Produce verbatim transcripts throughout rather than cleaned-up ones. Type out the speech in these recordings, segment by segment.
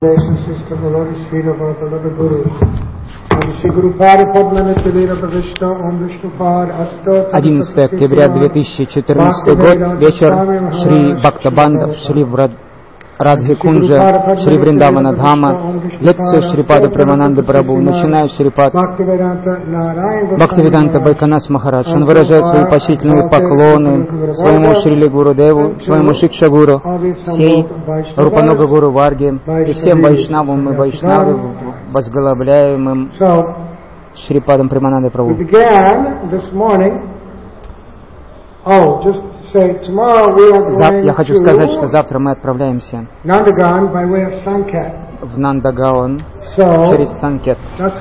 одиннадцатое октября две тысячи четырнадцатый год, вечер, Шри Бхактабандав, Шри Радхи Кунджа, Шри Вриндавана Дхама, лекция Шрипада Премананды Прабху, начиная Шрипад Бхактивиданта Байканас Махарадж. Он выражает свои почтительные поклоны своему Шрили Гурудеву, своему Шикша Гуру, всей Рупанога Гуру Варге и всем вайшнавам и вайшнавам, возглавляемым Шрипадом Премананды Прабху. Я хочу сказать, что завтра мы отправляемся в Нандагаон через Санкет.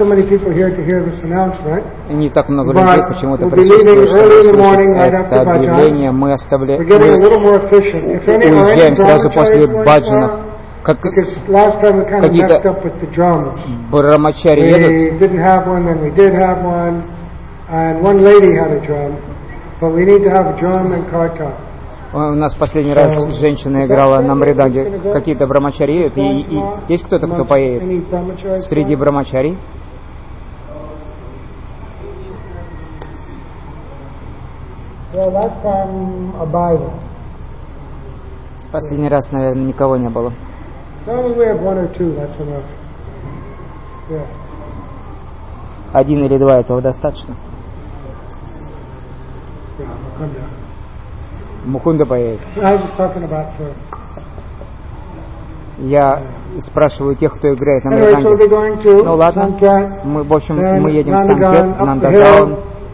И не так много людей почему-то присутствует, чтобы услышать это объявление. Мы оставляем, мы уезжаем сразу после баджанов. Как, какие-то брамачари едут. У нас последний раз женщина играла на мриданге. Какие-то брамачари едут. И, и есть кто-то, кто поедет среди брамачари? Последний раз, наверное, никого не было. Один или два, этого достаточно? Мукунда поедет. Я спрашиваю тех, кто играет на мриданге. Ну ладно, мы, в общем, мы едем в Санкет, Нандагаон.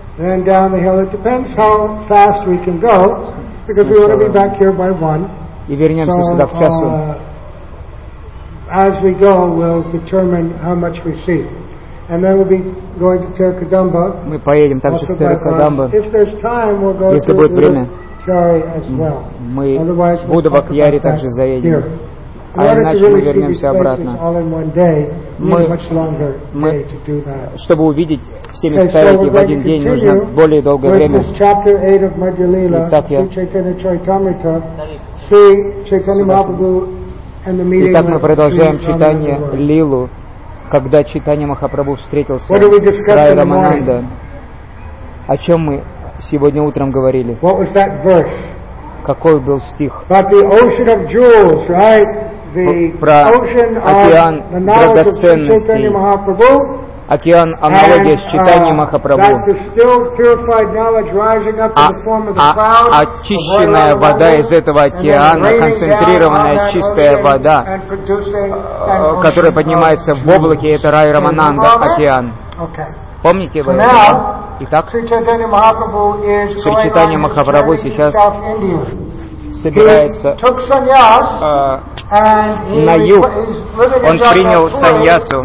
И вернемся сюда в часу. As we go, we'll determine how much we see. And then we'll be going to Terkadamba. Мы поедем также в Теркадамбу. Если будет время, мы в Будавак-Яри также заедем. А иначе мы вернемся обратно. Мы, мы, чтобы увидеть все места эти в один день, нужно более долгое время. Итак, я... Итак, мы продолжаем читание Лилу, когда Чайтанья Махапрабху встретился с Рай Рамананда. О чем мы сегодня утром говорили? Какой был стих? Про океан драгоценностей, океан аналогия с Чайтаньей Махапрабху, а, а очищенная вода из этого океана, концентрированная чистая вода, которая поднимается в облаке, это Рай Рамананда, океан. Помните вы это? Итак, Шри Чайтанья Махапрабху сейчас собирается э, на юг. Он принял саньясу,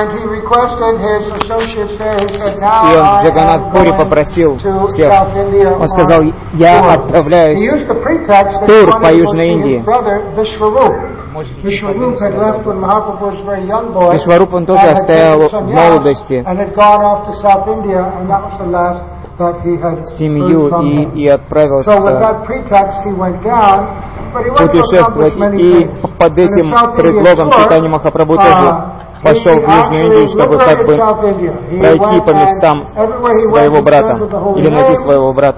и он в Джаганнат-пури попросил всех. Он сказал: я отправляюсь в тур по Южной Индии. Вишваруб он тоже оставил в молодости семью и, и отправился путешествовать. И под этим предлогом Чайтанья Махапрабху тоже пошел в Южную Индию, чтобы как бы пройти по местам своего брата, или найти своего брата.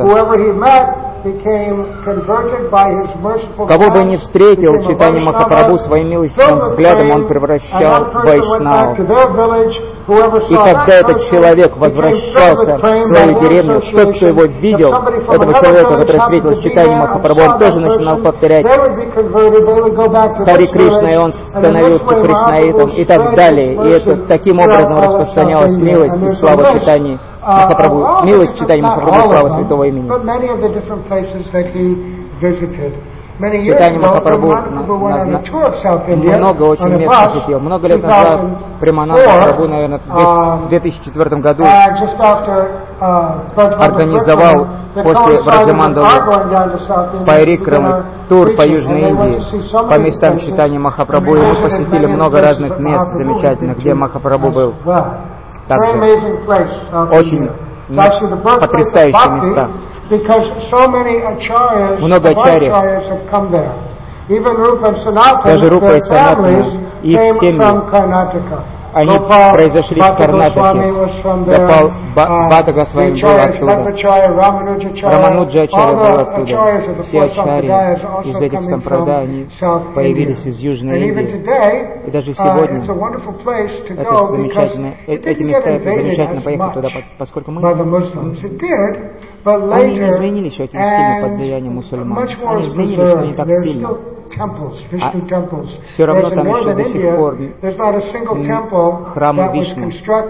Кого бы ни встретил Чайтанья Махапрабху своим милостивым взглядом, он превращал в вайшнавов. И когда этот человек возвращался в свою деревню, тот, кто его видел, этого человека, который встретился с Чайтаньей Махапрабху, он тоже начинал повторять Хари Кришна, и он становился кришнаитом, и так далее. И это таким образом распространялась милость и слава Чайтаньи Махапрабху, милость Чайтаньи Махапрабху, слава святого имени. Чайтанья Махапрабху много очень мест посетил. Много лет назад Премананда Прабху, наверное, в две тысячи четвёртом году организовал после Браджамандалы Парикрамы тур по Южной Индии, по местам Чайтаньи Махапрабху, и мы посетили много разных мест замечательных, где Махапрабху был. Также очень потрясающие места. Много ачарьев, даже Рупа и Санатана, их семьи. Они произошли из Карнатаки. Гопал Бхатта Госвами был оттуда. Рамануджа Ачарья был оттуда. Все ачарьи из этих сампрадай, они появились из Южной Индии. И даже сегодня это замечательно, эти места, это замечательно поехать туда, поскольку мы, они не изменились очень сильно под влиянием мусульман. Они изменились, но не так сильно. А все равно там еще до сих пор храм Вишну.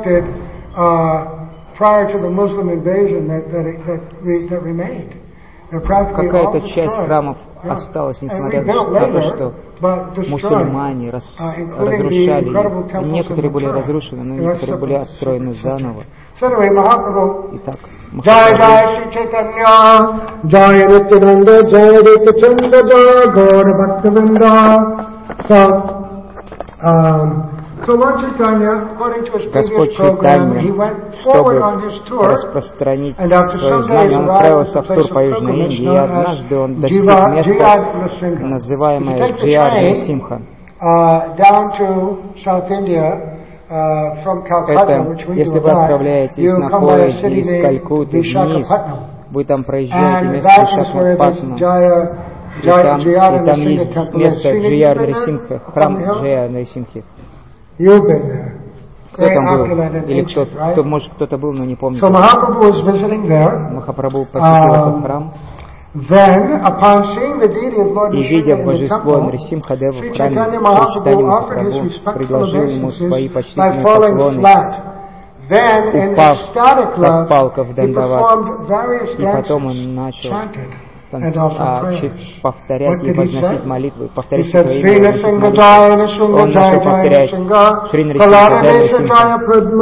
Какая-то часть храмов осталась, несмотря на то, что мусульмане рас, разрушали. Некоторые были разрушены, но некоторые были отстроены заново. Итак, Jai Jai Shri Chaitanya, Jai Nityananda, Jai Nityananda, Jai Gaura Bhaktivinoda. So, um, so Lord Chaitanya, according to his previous program, he went forward on his tour, распространить свое знание, он отправился в тур по Южной Индии, и однажды он достиг места, называемое Джия-Нарисимха. Down to South India. Uh, from Calcutta, это, which we если вы отправляетесь на поезде из Калькутты вниз, вы там проезжаете место Вишакхапатнам, и там, и там есть место Джия-Нарисимха, храм Джия-Нарисимхи. Кто там был? Или кто, кто, может, кто-то был, но не помню. So Махапрабху посетил uh, этот храм. Then, upon seeing the deity of Lord И видя божество Нрисимхадеву в храме, Чайтанья Махапрабху предложил ему свои почтительные поклоны, упав, как палка в Дандават, и потом он начал а, повторять и возносить молитвы, повторять свое имя, он начал повторять Шри Нрисимха,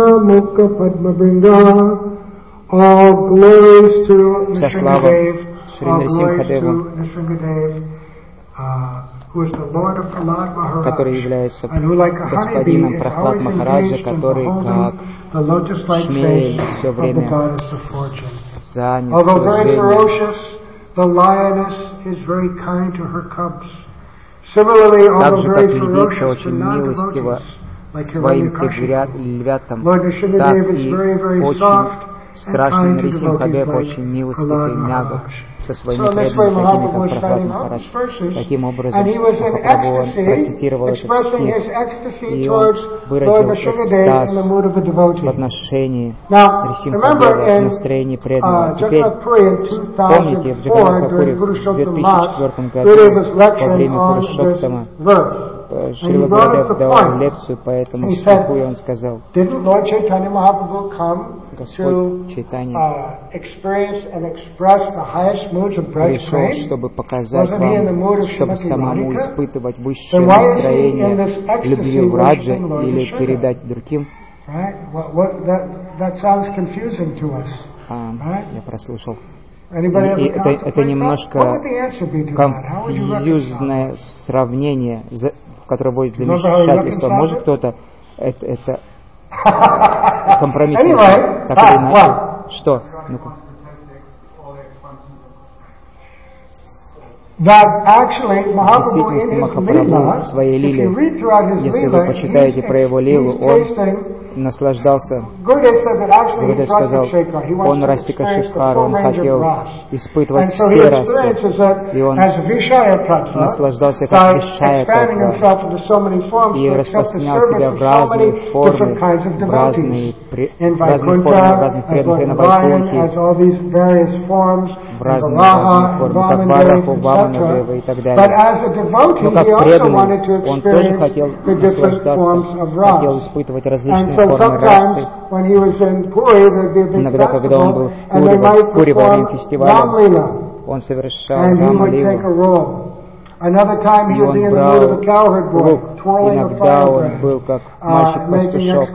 вся слава Шри Нрисимхадеву, который является господином Прахлад Махараджа, который как шмель все время занят служением. Так же, как львица очень милостива своим львятам, так и очень страшный Нрисимхадев очень милостив и мягок со своими преданными, такими как Прахлад Махарадж. Таким образом, Махапрабху он процитировал этот стих, и он выразил экстаз в отношении Нрисимхадева, в настроении преданного. Теперь помните, в Джаганнатхапуре в две тысячи четвёртом году во время Пурушоттама Шрила Гурудев дал лекцию по этому стиху, и он сказал: Господь Чайтанья пришел, чтобы показать вам, чтобы самому испытывать высшее настроение любви в раджа или передать другим. А, я прослушал. И это, это немножко конфьюзное сравнение, в которое будет замешательство. Может кто-то это, это компромиссный, так или иначе. Что? Ну-ка. Действительно, Махапрабху в своей лиле, если вы почитаете про его лилу, он наслаждался. Гурудев сказал, он Расика Шикхар, он хотел испытывать все расы, и он наслаждался как Вишая Татва, и распространял себя в разные формы, в разные, в разные формы, в разных преданных, и на Вайкунхе, в разные, разные формы, как Бараху, Ваманадева и так далее. Но как преданный, он тоже хотел наслаждаться, хотел испытывать различные формы расы. Иногда, когда он был в Пури, в Пури во время фестиваля, он совершал Рамалилу. И он брал лук. Иногда он был как мальчик-пастушок.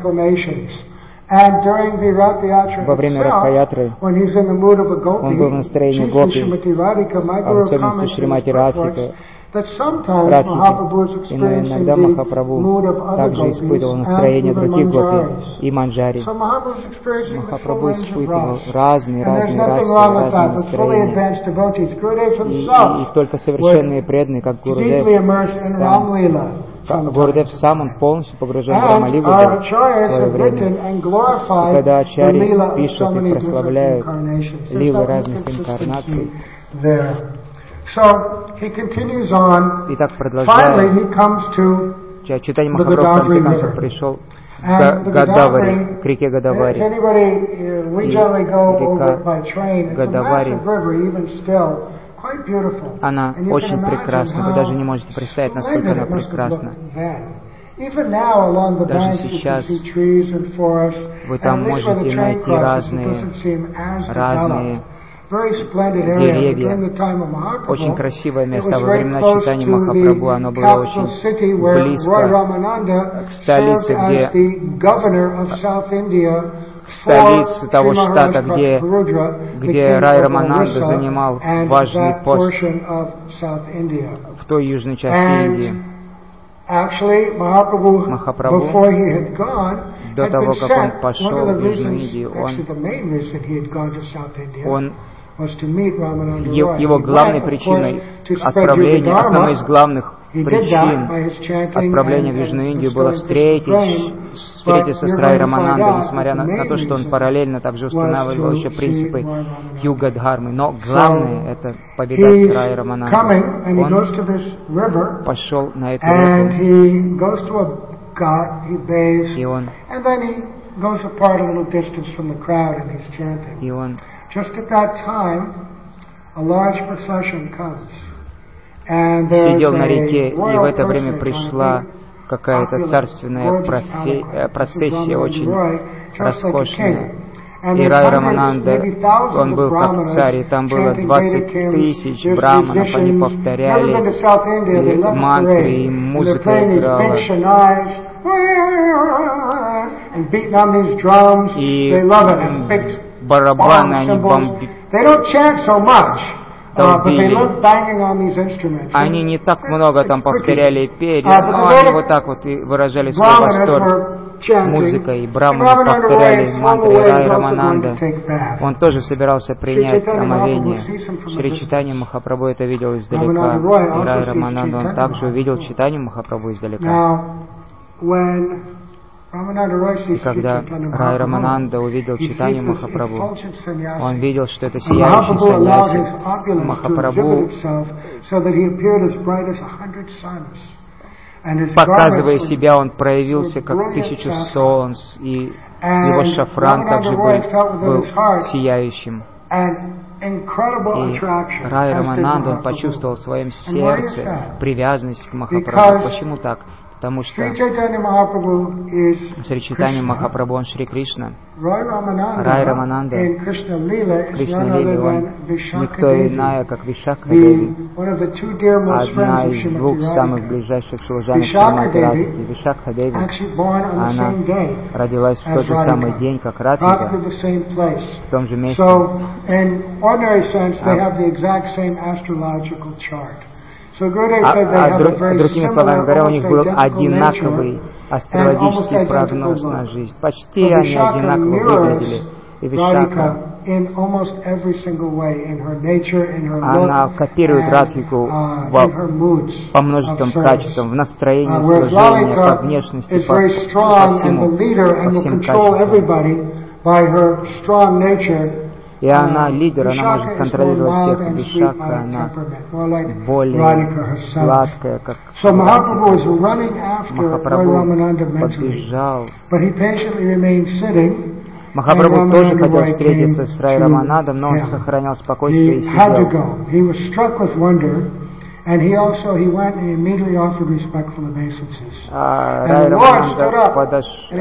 Во время Радха-ятры он был в настроении гопи, а в особенности Шримати Радхика, Радхики. Но иногда Махапрабху также испытывал настроение других гопи и манджари. Махапрабху испытывал разные, разные расы, разные настроения. И, и, и только совершенные преданные, как Гурудев, сам Гурудев сам, он полностью погружен в Рамалилу в свое время. И когда ачарьи пишут и прославляют лилы разных инкарнаций, и так продолжая, Чайтанья Махапрабху в конце концов пришел к Годавари, к реке Годавари. И река Годавари, она очень прекрасна. Вы даже не можете представить, насколько она прекрасна. Даже сейчас вы там можете найти разные, разные деревья. Очень красивое место. Во времена Чайтаньи Махапрабху оно было очень близко к столице, где к столице того штата, где, где Рай Рамананда занимал важный пост в той южной части Индии. Махапрабху, до того, как он пошел в Южную Индию, он, он его главной причиной отправления, основной из главных причин отправления в Южную Индию было встретить, встретиться с Рай Раманандой, несмотря на, на то, что он параллельно также устанавливал еще принципы Юга-дхармы. Но главное — это победа Рай Рамананды. Он пошел на эту реку, и он, и он сидел на реке, и в это время пришла какая-то царственная профе- процессия, очень роскошная. И Рай Рамананда, он был как царь, и там было двадцать тысяч браманов, они повторяли и мантры, и музыка играла. И барабаны они бомбили. Они не так много там повторяли и пели, но они вот так вот и выражали свой восторг музыкой. Браманы повторяли мантры Рай Рамананда. Он тоже собирался принять омовение. Шри Чайтанья Махапрабху это видел издалека. И Рай Рамананда, он также увидел Чайтанью Махапрабху издалека. И когда Рай Рамананда увидел Чайтанью Махапрабху, он видел, что это сияющий саньяси. Махапрабху, показывая себя, он проявился как тысячу солнц, и его шафран также был, был сияющим. И Рай Рамананда, он почувствовал в своем сердце привязанность к Махапрабху. Почему так? Потому что Шри Чайтанья Махапрабху, он Шри Кришна. Рай Рамананда в Кришна-лиле, он никто иная, как Вишакха Деви, одна из двух самых ближайших служанок Шримати Радхики. Вишакха Деви, она родилась в тот же самый день, как Радхика, в том же месте. А, а друг, другими словами говоря, у них был одинаковый астрологический прогноз на жизнь. Почти они одинаково выглядели. И Вишакха, она копирует Радхику по множествам качествам, в настроении служения, по внешности, по, по всему, по всем качествам. И она лидер, она может контролировать всех. Вишакха, она более сладкая, как Махапрабху подбежал. Махапрабху тоже хотел встретиться с Рай Раманандом, но он сохранял спокойствие и сидел. And he also, he went and immediately offered respectful obeisances. Рай Рамананда подошел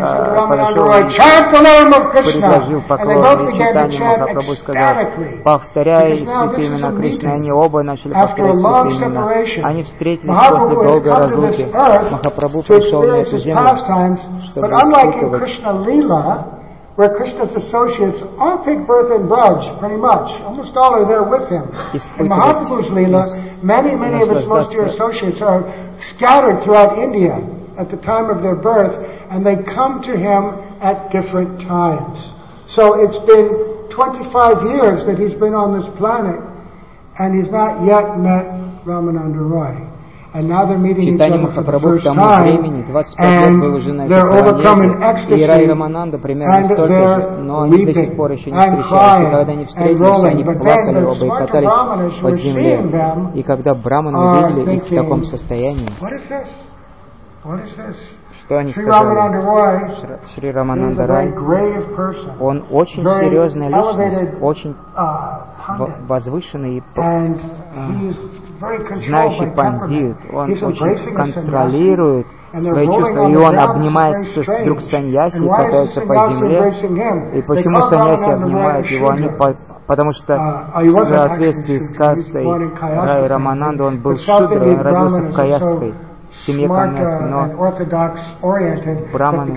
и предложил поклон. И Чайтанья Махапрабху сказал: повторяй святые имена Кришны. Они оба начали повторять святые имена. Они встретились после долгой разлуки. Махапрабху пришел на эту землю, чтобы испытывать. Where Krishna's associates all take birth in Braj, pretty much. Almost all are there with him. In Mahaprabhu's Leela, many, many of his most dear associates are scattered throughout India at the time of their birth, and they come to him at different times. So it's been twenty-five years that he's been on this planet, and he's not yet met Ramananda Roy. Читание Махапрабху к тому времени, двадцать пять лет был уже на этой планете, и Рай Рамананда примерно столько же, но они до сих пор еще не встречались, и когда они встретились, они плакали оба и катались по земле. И когда браманы увидели их в таком состоянии, что они сказали? Шри Рамананда Рай, он очень серьезная личность, очень возвышенный и знающий пандит, он очень контролирует свои чувства, и он обнимается вдруг саньяси, катается по земле. И почему саньяси обнимают его? Они по, потому что в соответствии с кастой Рай Рамананда он был шудрой, он родился в каястой семье Каньясы, но браманы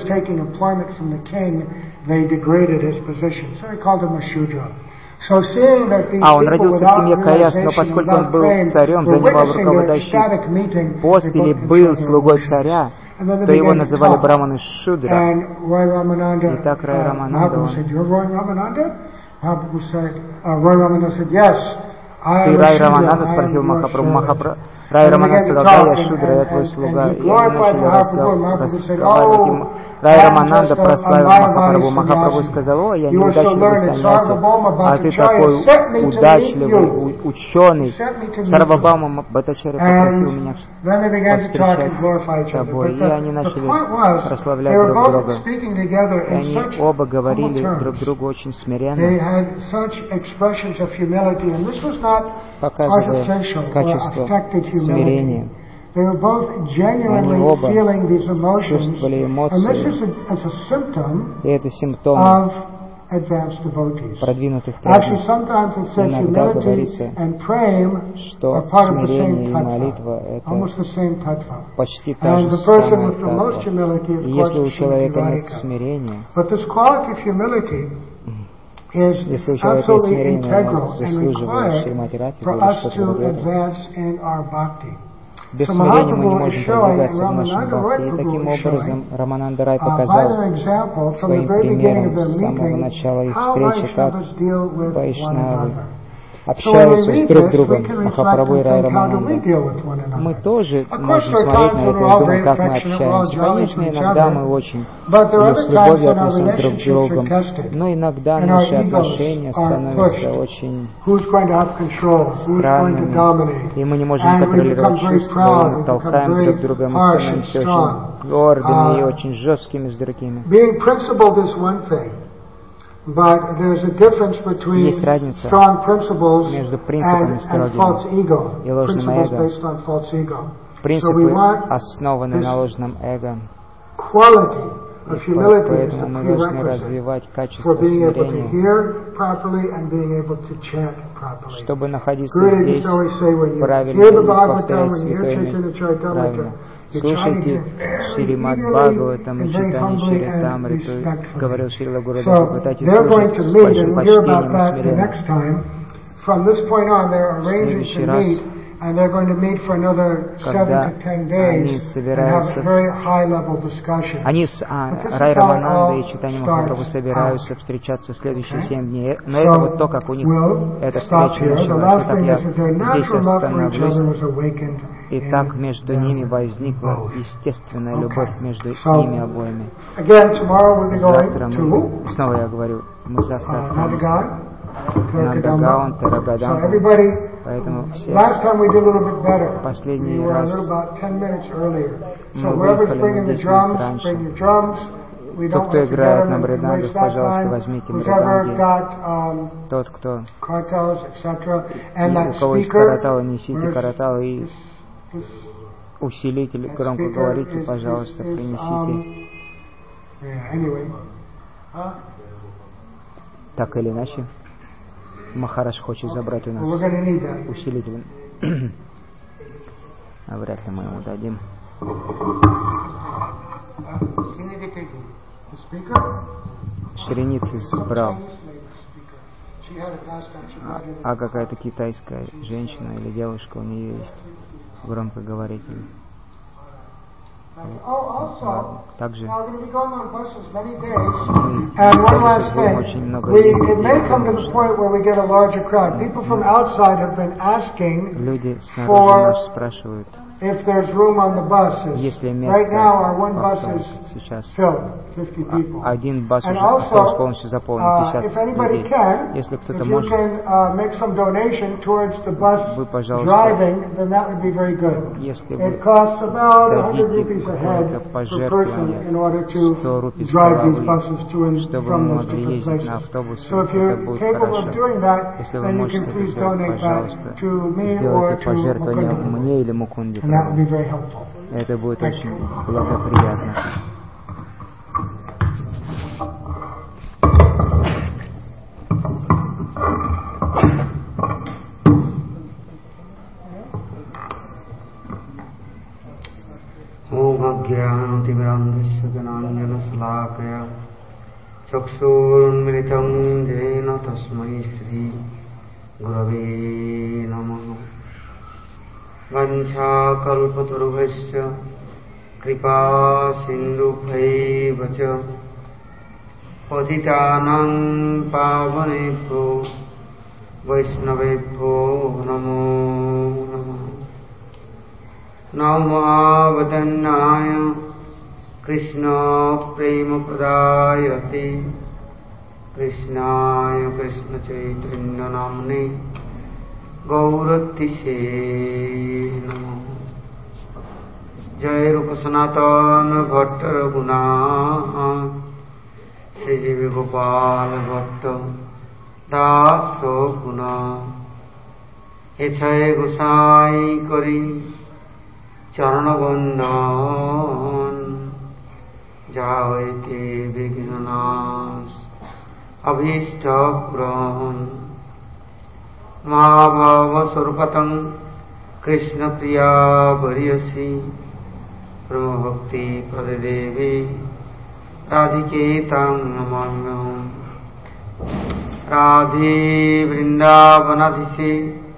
А, он родился в семье Каяс, но поскольку он был царем, занимал руководящий пост или был слугой царя, то его называли браманы Шудра. И так Рай Рамананда, он... Ты Рай Рамананда? Спросил Махапрабху. Махапрабху. Рай Рамананда сказал: да, я Шудра, я твой слуга. И они начали разговаривать. Рай Рамананда прославил Махапрабху. Махапрабху сказал: о, я неудачливый саньяси, а ты такой удачливый ученый. Сарвабхаума Бхаттачарья попросил меня повстречать с тобой. И они начали прославлять друг друга. И они оба говорили друг другу очень смиренно, показывая качество смирения. Они оба чувствовали эмоции, и это симптом продвинутых преданных. Иногда говорится, что смирение и молитва — это почти та же самая татва. И если у человека нет смирения, если у человека есть смирение, оно заслуживает Шримати Радхи или что-то другое. Без смирения мы не можем продвигаться в нашем бхакти. И таким образом Рамананда Рай показал своим примером с самого начала их встречи, как вайшнавы общаются с друг другом, Махапрабху и Рай Рамананда. Мы тоже можем смотреть на это и думать, как мы общаемся. Конечно, иногда мы очень с любовью относимся друг к другу, но иногда наши отношения становятся очень странными, и мы не можем контролировать чувства, и мы толкаем друг друга, мы становимся очень гордыми и очень жесткими с другими. Есть разница между принципами строгими и ложным эго. Принципы основаны на ложном эго. Поэтому мы должны развивать качество смирения, чтобы находиться здесь правильно и повторять святое имя правильно. Слушайте Шримад Бхагаватам и читание Чаритамриту, говорил Шрила Гурудев, пытайтесь слушать с большим почтением и смирением. В следующий раз, когда они собираются, они с а, Рай Раманандой и читанием Махапрабху собираются встречаться в следующие семь дней. Но это вот то, как у них эта встреча началась. Итак, я здесь остановлюсь. И так между ними возникла естественная любовь между ними обоими. Завтра мы, снова я говорю, мы завтра отправимся на Дагаон, Тарагадам. Поэтому все последний раз мы выехали на десять минут раньше. Тот, кто играет на мридангах, пожалуйста, возьмите мриданги. Тот, кто... И у кого есть караталы, несите караталы, и усилитель громкоговоритель, пожалуйста, принесите. Так или иначе, Махарадж хочет забрать у нас усилитель. А вряд ли мы ему дадим. Шринитхи брал. А, а какая-то китайская женщина или девушка, у нее есть громкоговоритель. Также мы очень много люди снаружи нас спрашивают, if there's room on the buses. Если Right now our one bus is сейчас filled, fifty people. один бас And уже also, полностью заполнен, uh, пятьдесят if anybody людей. can, Если if кто-то you может, can uh, make some donation towards the bus вы, пожалуйста, driving, then that would be very good. если It вы costs about one hundred дадите rupees a head какое-то per person пожертвование, in order to сто рупий с drive these головы, buses to and чтобы from мы those могли different ездить на places. автобусе, So if это you're будет capable of хорошо. doing that, Если вы then you можете can это please сделать, donate пожалуйста, that to me or сделайте to пожертвование Mukunda. мне или Мукунде. And that would be very helpful. Это будет очень благоприятно. ज्ञानतिमिरान्धस्य ज्ञानाञ्जनशलाकया चक्षुरुन्मिलितं येन तस्मै श्रीगुरवे नमः। वञ्चाकल्पतरुभ्यश्च कृपासिन्धुभ्यैव च पतितानां पावनेभ्यो वैष्णवेभ्यो नमो नमः। नमो वदन्नाय कृष्ण प्रेमप्रदायते कृष्णाय कृष्ण चैतन्य नाम्ने गौरतिसे नमः। जय रूप सनातन भट्ट रघुनाथ श्री जीव गोपाल भट्ट दास गुना एछय गोसाई करी चरण बंदन जायते विघ्ननाश अभीष्ट पूरण महाभाव स्वरूपतं कृष्ण प्रिया वरियसी ब्रह्म भक्ति प्रदेवी राधिके तं नमाम्यहम्। राधे वृंदावनाधीशे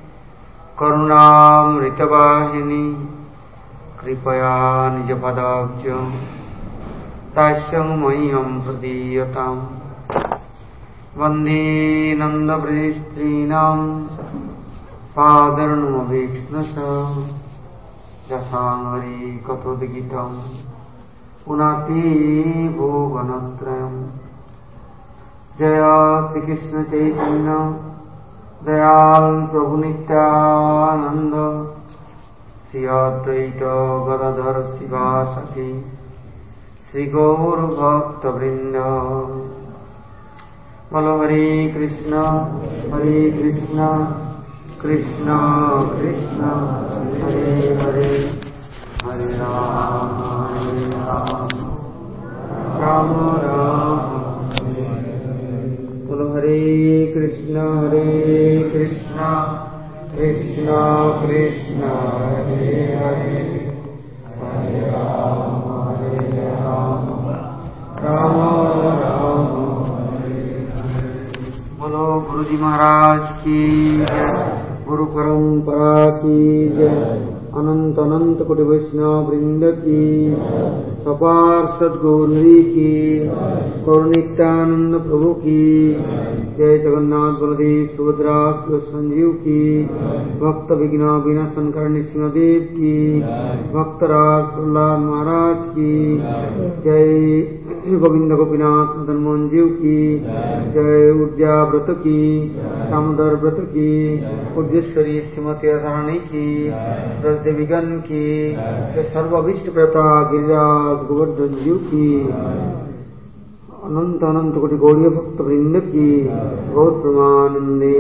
करुणामृतवाहिनी कृपया निजपदाब्जं दास्यं मह्यं प्रदीयताम्। वन्दे नन्दव्रजस्त्रीणां पादर्णमभीक्ष्णशः यशाङ्घ्रि कथोद्गीतं पुनाति भुवनत्रयम्। जय श्रीकृष्ण चैतन्य दयाल प्रभु नित्यानंद श्री अद्वैत गदाधर शिवासति श्री गौर भक्त वृंद। बोलो हरे कृष्ण हरे कृष्ण कृष्ण कृष्ण हरे हरे हरे राम हरे राम राम राम। बोलो हरे कृष्ण हरे कृष्ण कृष्ण कृष्ण हरे हरे हरे राम हरे राम राम राम हरे हरे। बोलो गुरु जी महाराज की जय, गुरु परंपरा की जय, अनंत अनंत कोटि वैष्णव वृंद की, सपार्षद गौरी की, गौरनित्यानंद प्रभु की जय, जगन्नाथ बलदेव सुभद्रा संजीव की, भक्त विघ्न विनाशन करणी सिंहदेव की, भक्तराज प्रहलाद महाराज की जय, गोविंद गोपीनाथ मदन मोहन जीव की जय, ऊर्जा व्रत की, दामोदर व्रत की, उज्जेश्वरी श्रीमती राधारानी की, ब्रजदेवीगण की, सर्वाभीष्ट प्रता गिरिराज गोवर्धन जीव की, अनंत अनंत कोटि गौड़ीय भक्त वृंद की गौर प्रमानंदे।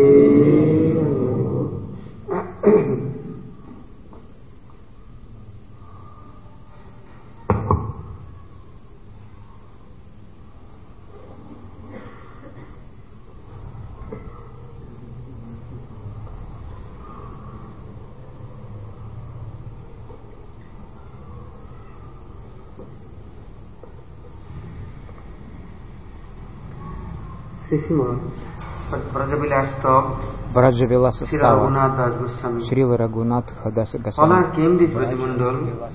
ब्रजविलास состава Шрила Рагунат Хадаса Госвами.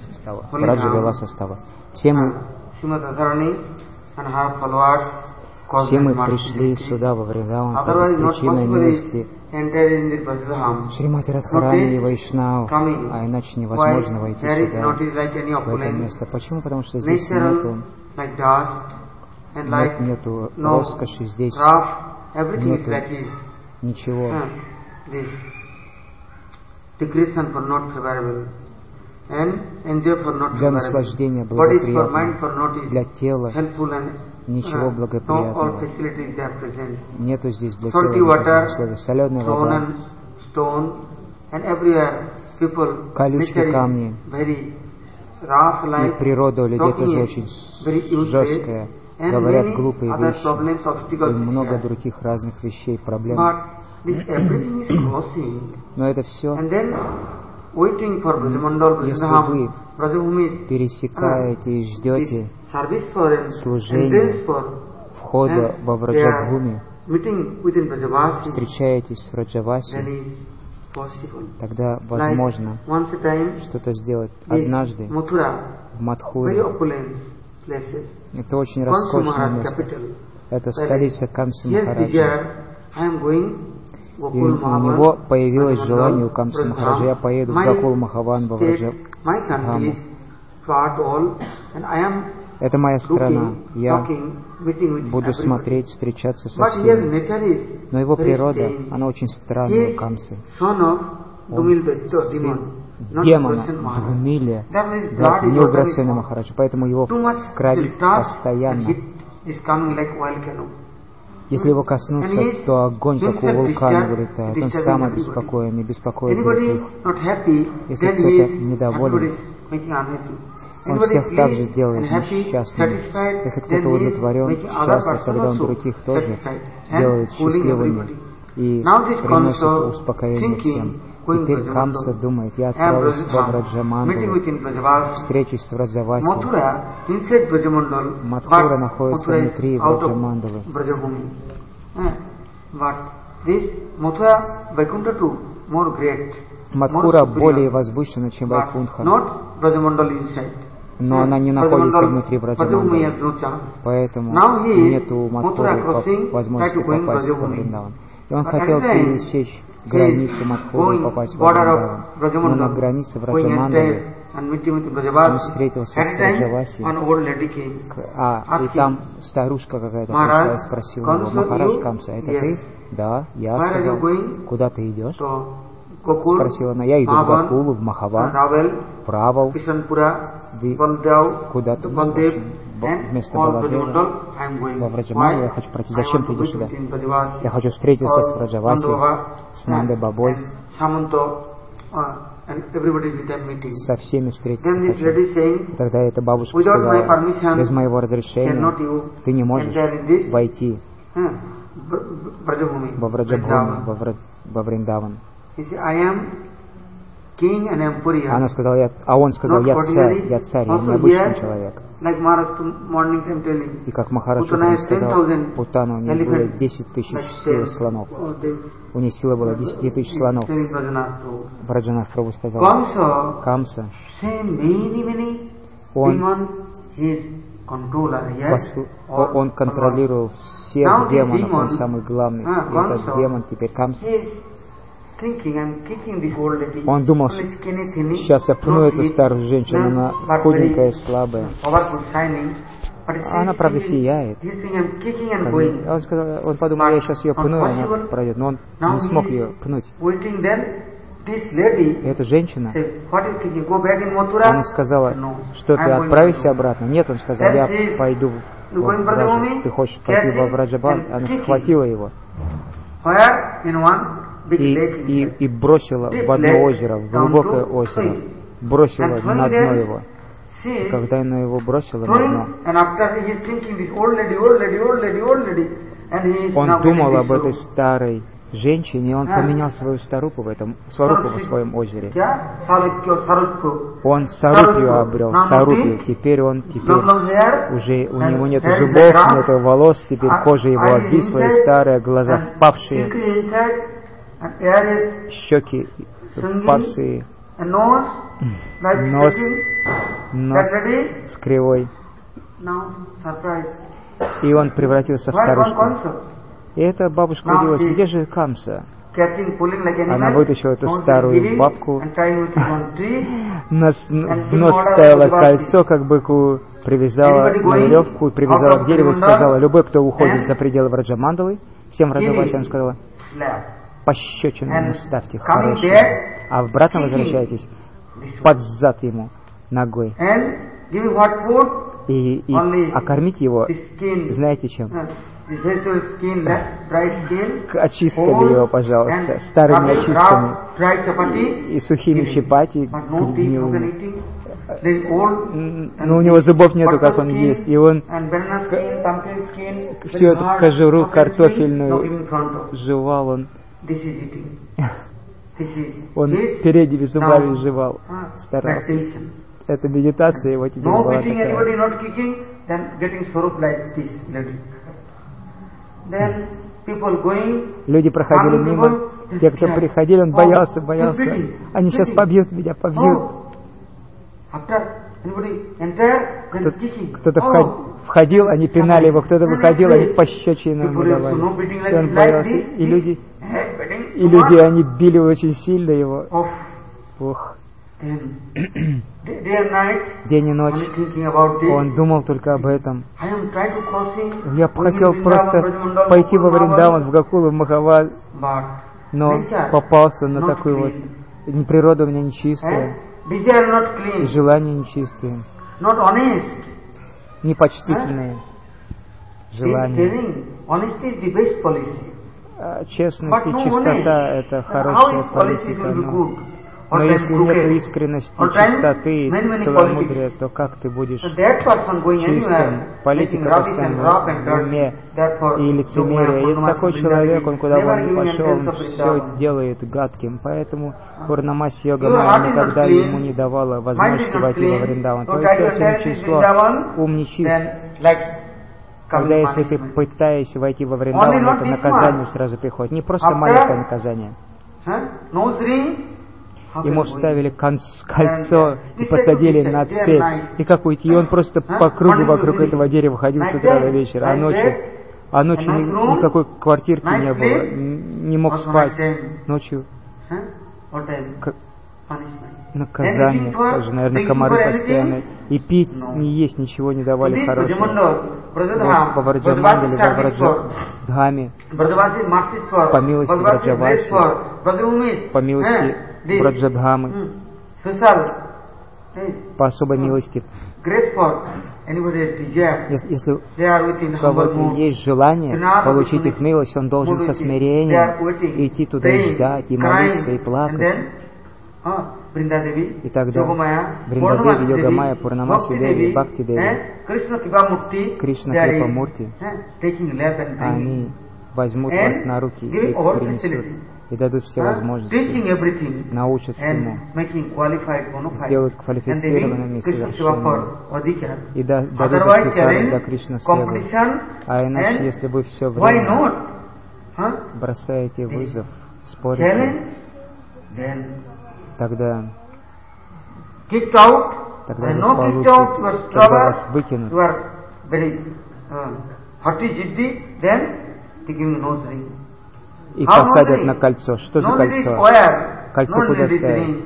Браджавила состава. Все мы Все мы пришли сюда, во Вриндаван, по беспричинной милости Шримати Радхарани и Вайшнав, а иначе невозможно войти сюда, в это место. Почему? Потому что здесь нету, нет, нету роскоши, здесь нету ничего. Для наслаждения благоприятного, для тела ничего благоприятного. Нету здесь для тела условий. Соленая вода, колючие камни, и природа у людей тоже очень жесткая. Говорят глупые вещи и много других разных вещей, проблем. Но это все, если вы пересекаете и ждете служения, входа во Враджабхуми, встречаетесь с Враджаваси, тогда возможно что-то сделать. Однажды в Мадхуре, это очень роскошное место, это столица Камсы Махараджа, и у него появилось желание у Камсы Махараджа: я поеду в Гакул Махаван во Враджабхаму. Это моя страна, я буду смотреть, встречаться со всеми. Но его природа, она очень странная у Камсы. Он сын демона Дхумилия, да, не Уграсена Махараджа, поэтому его в крови постоянно. Если его коснуться, то огонь, как у вулкана, вылетает. Он сам обеспокоен и беспокоит других. Если кто-то недоволен, он всех также делает несчастными. Если кто-то удовлетворен, счастлив, тогда он других тоже делает счастливыми и приносит успокоение всем. Теперь Камса думает: я отправлюсь во Враджамандалу, встречусь с Враджаваси. Мадхура находится внутри Враджамандалы. Мадхура более возвышена, чем Вайкунтха, но она не находится внутри Враджамандалы, поэтому нет у Мадхуры возможности попасть во Вриндаван. И он хотел пересечь границу Мадхуры и попасть в Вриндаван. Но на границе Враджамандалы он встретился с Враджаваси, а и там старушка какая-то пришла и спросила его: Махарадж Камса, это ты? Да, я сказал. Куда ты идешь? Спросила она. Я иду в Гакулу, в Махаван, в Равал. Куда ты? Вместо Баладева во Враджамандалу. Я хочу пройти. Зачем ты идешь сюда? Я хочу встретиться с Враджаваси, с Нандой Бабой, со всеми встретиться хочу. Тогда эта бабушка сказала: без моего разрешения ты не можешь войти во Враджабхуми, во, Вра... во Вриндаван. Она сказала: я... а он сказал: я царь, я царь, я необычный человек. И как Махарадж сказал Путану, у нее было десять тысяч сил слонов. У нее сила была десять тысяч слонов. Враджанат Прабху сказал: Камса, он, посл... он контролировал всех демонов, он самый главный. И этот демон теперь Камса. Он думал: сейчас я пну эту старую женщину, она худенькая и слабая. Она, правда, сияет. Он, сказал, он подумал: я сейчас ее пну, она пройдет. Но он не смог ее пнуть. И эта женщина, она сказала: что ты отправишься обратно? Нет, он сказал: я пойду в Враджа. Ты хочешь пойти во Враджабан? Она схватила его и, и, и бросила в одно озеро, в глубокое озеро, бросила на дно его. И когда она его бросила на дно, он думал об этой старой женщине, и он поменял свою старупу в этом, сварупу в своем озере. Он сарупью обрел, сарупью. Теперь он, теперь уже у него нет зубов, нет волос, теперь кожа его обвисла и старая, глаза впавшие, щеки впавшие, нос, нос с кривой. И он превратился в старушку. И эта бабушка удивилась, где же Камса? Она вытащила эту старую бабку, в нос ставила кольцо, как быку, привязала на веревку, привязала к дереву и сказала, любой, кто уходит за пределы Враджамандалы, всем Враджаваси, она сказала, пощечину ему ставьте, хорошую, а обратно возвращайтесь, под зад ему ногой. И, и окормить его, знаете чем? Очистками его, пожалуйста, старыми очистками и, и сухими чапати гнилыми. Но у него зубов нету, как он есть, и он всю эту кожуру картофельную жевал, он, он передними зубами жевал, старался. Это медитация его теперь была такая. Люди проходили мимо, те, кто приходили, он боялся, боялся. Они сейчас побьют меня, побьют. Кто-то входил, они пинали его, кто-то выходил, они пощечины ему давали. И он боялся. И люди, и люди, они били очень сильно его. Ох. День и ночь он думал только об этом. Я хотел просто пойти во Вриндаван, в Гакулу, в Махавад, но попался на такую вот... Природа у меня нечистая, и желания нечистые, непочтительные желания. Честность и чистота — это хорошая политика, но... Но если нет искренности, чистоты и целомудрия, то как ты будешь чистым? Политика постоянно в уме и лицемерие. И такой человек, он куда бы он ни пошел, он все делает гадким. Поэтому Пурнамаси Йогамая никогда ему не давала возможности войти во Вриндаван. Твое сердце нечисто, ум нечист. Когда если ты пытаешься войти во Вриндаван, это наказание сразу приходит. Не просто маленькое наказание. Ему вставили кольцо и посадили на цепь. И как уйти? И он просто по кругу вокруг этого дерева ходил с утра до вечера. А ночью, а ночью ни, никакой квартирки не было. Не мог спать. Ночью к... наказание тоже, наверное, комары постоянно. И пить, не есть, ничего не давали хорошего. Вот во Враджамандале, во Враджадхаме, по милости Враджаваси, по милости Враджадхамы, по особой милости. Если, если у кого-то есть желание получить их милость, он должен со смирением идти туда и ждать, и молиться, и плакать. И тогда Вриндадеви, Йогамая, Пурнамаси Деви, Бхакти Деви, Кришна Крипамурти, они возьмут вас на руки и принесут, и дадут все возможности, научат всему, сделают квалифицированными, совершенными, и дадут вас до Кришна Севы. А иначе, если вы все время бросаете вызов, спорите, тогда, тогда вы получите, когда вас выкинут, и посадят на кольцо. Что за кольцо? Кольцо куда ставят?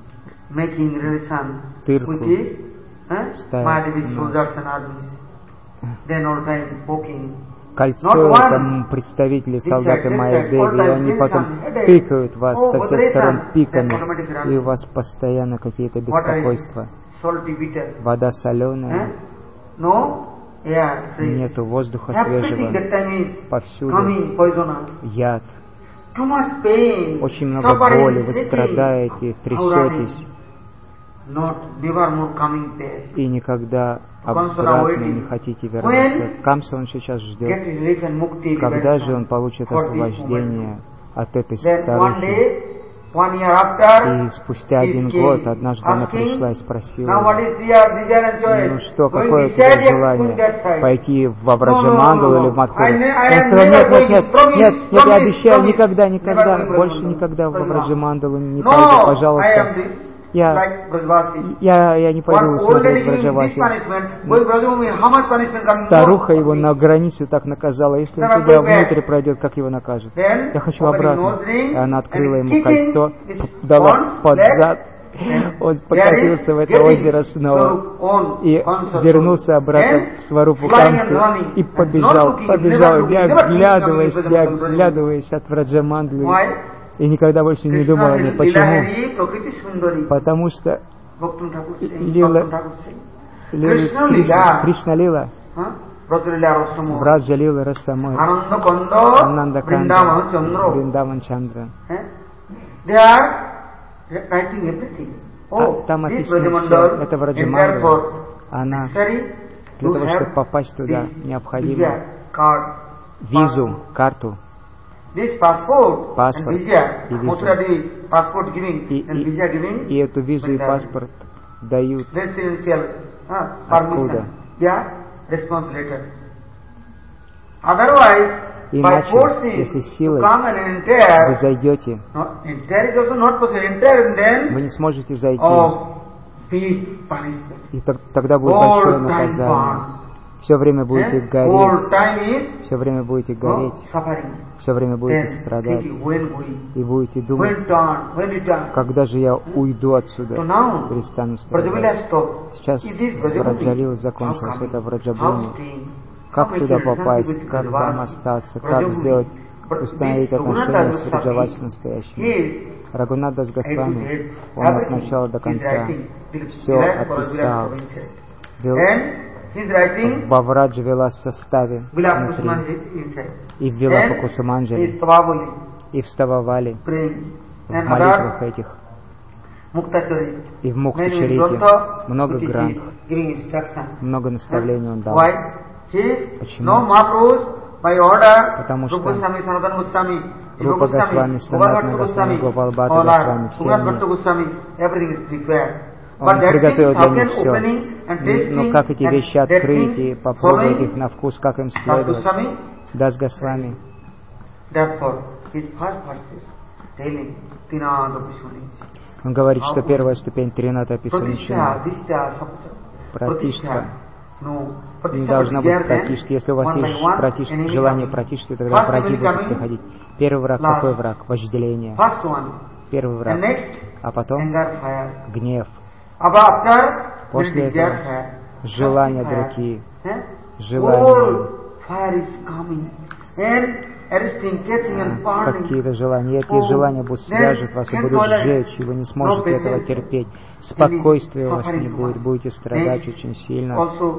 Тырку ставят. Кольцо — это представители, солдаты Майя-Деви, и они потом тыкают вас со всех сторон пиками, и у вас постоянно какие-то беспокойства. Вода соленая, нету воздуха свежего, повсюду яд, очень много боли, вы страдаете, трясетесь, и никогда обратно не хотите вернуться. Камса он сейчас ждет, когда же он получит освобождение от этой старухи. И спустя один год однажды она пришла и спросила, ну что, какое у тебя желание? Пойти во Враджамандалу или в Мадхуру? Он сказал, нет, нет, нет, нет, нет, я обещаю, никогда, никогда, больше никогда во Враджамандалу не пойду, пожалуйста. Я, я, я не пойду смотреть Браджаваси. Старуха его на границе так наказала, если он туда внутрь пройдет, как его накажет. Я хочу обратно. И она открыла ему кольцо, дала под зад. Он покатился в это озеро снова и вернулся обратно в Сварупу Камси и побежал, побежал, не оглядываясь, не оглядываясь от Враджамандлы. И никогда больше не думал о ней. Почему? Потому что Лила, Лила, Кришна Лила, Враджа Лила Расамой, Ананда Канда, Вриндаван Чандра. А, там описано все. Это Враджамандала. Она, для того, чтобы попасть туда, необходимо визу, карту, паспорт и визу. И, и, и эту визу и паспорт дают откуда? Иначе, если силой вы зайдете, вы не сможете зайти, и тогда будет большое наказание. Все время будете гореть, все время будете гореть, все время будете страдать, и будете думать, когда же я уйду отсюда, перестану страдать. Сейчас Враджалила закончилась, это Враджабхуми. Как туда попасть, как там остаться, как сделать, установить отношения с Враджаваси настоящими. Рагунат Дас Госвами, он от начала до конца все описал. Во Враджа вела в составе внутри, и в Вилапа Кусуманджали, и в Стававали, в молитвах этих, и в Муктачарите, много грант, много наставлений он дал. Почему? Потому что Рупа Госвами, Санатана Госвами, Гопал Бхатта Госвами, все они, он приготовил для них все. Но как эти вещи открыть и попробовать их на вкус, как им следует? Дас Госвами. Он говорит, что первая ступень Тринада Писаничина, Пратиштха, не должна быть пратишти. Если у вас есть пратишти, желание пратишти, тогда враги будут приходить. Первый враг, какой враг? Вожделение. Первый враг. А потом гнев. После этого желания другие. Желания. Какие-то желания. И эти желания будут свяжут вас и будут сжечь, и вы не сможете этого терпеть. Спокойствия у вас не будет, будете страдать очень сильно.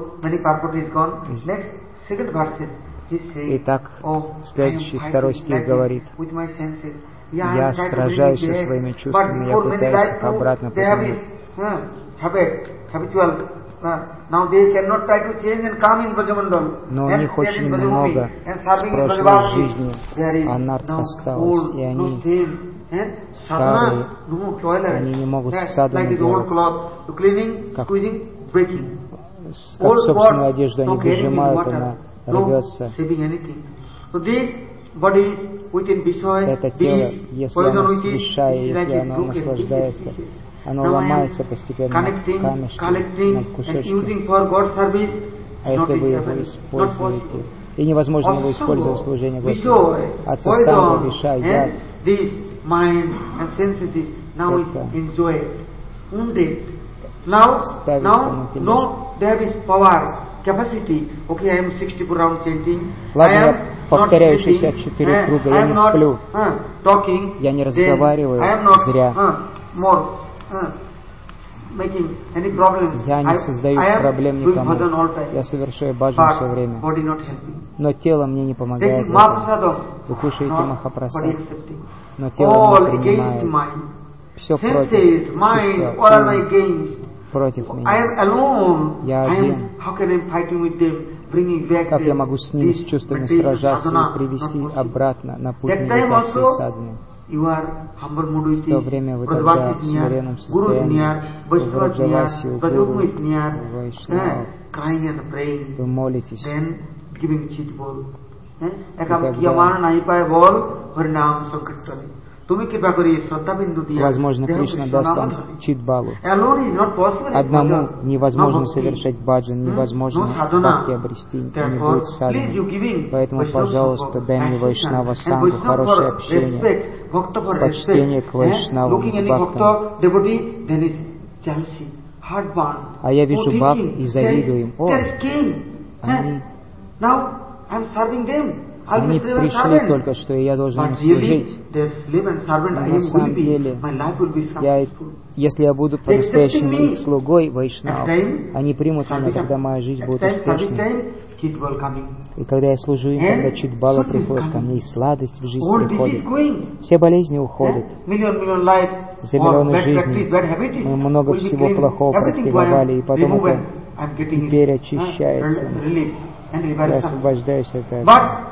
Итак, следующий, второй стих говорит: «Я сражаюсь со своими чувствами, я пытаюсь их обратно повернуть». Но у них очень много с прошлой жизни анарт осталось, и они старые, они не могут садхану делать, как, как собственную одежду они выжимают, она рвется. Это тело, если оно свешая, если оно наслаждается, оно ломается постепенно на камешки, на кусочки. А если вы его используете, и невозможно его использовать в служении Господу, от состава виша, яд, ставится Ладно, я повторяю шестьдесят четыре круга, я не сплю, я не разговариваю зря, я не создаю проблем никому, я совершаю баджан все время, но тело мне не помогает в этом. Вы кушаете махапрасад, но тело не принимает, все против, чувства против меня, я один. Как я могу с ними, с чувствами сражаться и привести обратно на путь медитации садханы? В то время вы тогда в смиренном состоянии, в Враджаваси, у Гуру, у Вайшнава, вы молитесь, и тогда Возможно, Кришна даст вам чит-балу. Одному невозможно совершать баджан, невозможно бхакти обрести, не будет садханы. Поэтому, пожалуйста, дай мне Вайшнава Сангу, хорошее общение, почтение к Вайшнавам, к бхактам. А я вижу бхакт и завидую им. О, они... Они пришли только что, и я должен им служить. Но на самом деле, я, если я буду по-настоящему их слугой Вайшнав, они примут меня, когда моя жизнь будет успешной. И когда я служу им, когда чит-бала приходит ко мне, и сладость в жизнь приходит. Все болезни уходят. За миллионы жизней мы много всего плохого практиковали, и потом это теперь очищается. Я освобождаюсь от этого.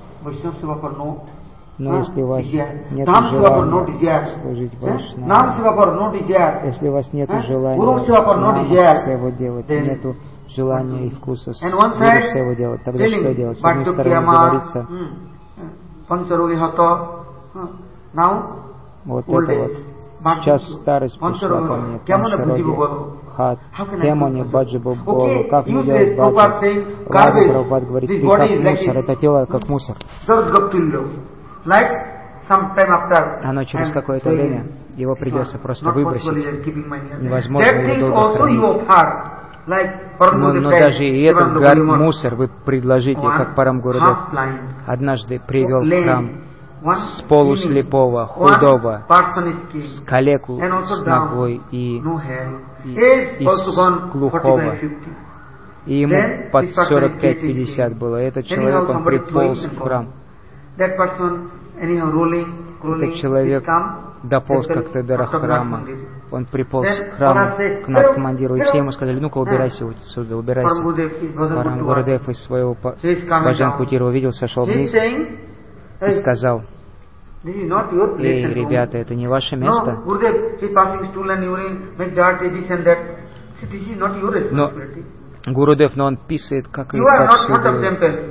Но если у вас нет желания служить Вайшнаву, если у вас нет желания намасеву делать, нет желания и вкуса гурусеву делать, тогда что делать? С одной стороны говорится, вот это вот, час старость пришла ко мне, Панчароги, Хат, Демони, Баджи Боболу, как мне делать баджи? Рада Прабхупад говорит, ты как мусор, это тело как мусор. Оно через какое-то время, его придется просто выбросить. Невозможно его долго хранить. Но, но даже и этот гар, мусор вы предложите, как Парам Гурудев однажды привел в храм с полуслепого, худого, с калеку с ногой и, и, и с глухого. И ему под сорок пять пятьдесят было. Этот человек, он приполз в храм. Этот человек дополз как-то до храма. Он приполз к храму, к надкомандиру, и все ему сказали, ну-ка убирайся отсюда, убирайся. Парам Гурудев из своего баджан-кутира увидел, сошел вниз и сказал, эй, ребята, это не ваше место. Но Гурудев, но он писает, как и повсюду.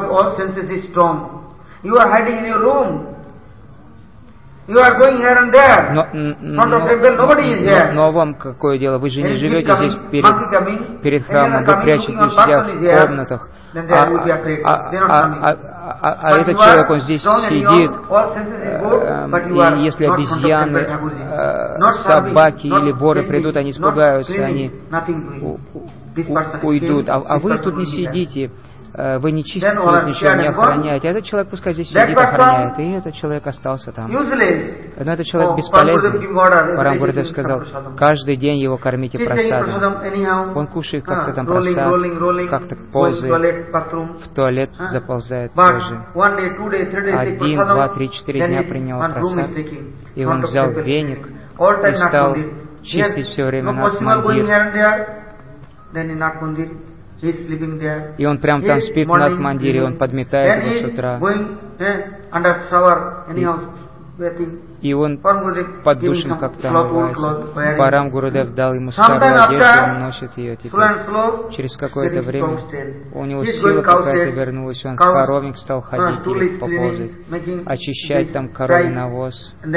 Но, но, но вам какое дело? Вы же не живете здесь перед, перед храмом, вы прячетесь себя в комнатах. А, а, а, а, а этот человек, он здесь сидит, э, и если обезьяны, э, собаки или воры придут, они испугаются, они у, у, уйдут. А, а вы тут не сидите, вы не чистите, ничего не охраняете. Этот человек пускай здесь сидит, охраняет. И этот человек остался там. Но этот человек бесполезный. Парам Гурудев сказал, каждый день его кормите прасадом. Он кушает как-то там прасад, как-то ползает, в туалет заползает тоже. Один, два, три, четыре дня принял прасад. И он взял веник и стал чистить все время Нат-мандир. И он прям там спит в Нат-мандире, он подметает его с утра. И, и он под душем как-то омывается. Парам Гурудев дал ему старую одежду, он носит ее теперь. Через какое-то время у него сила какая-то вернулась, он в коровник стал ходить или поползать, очищать там коровий навоз,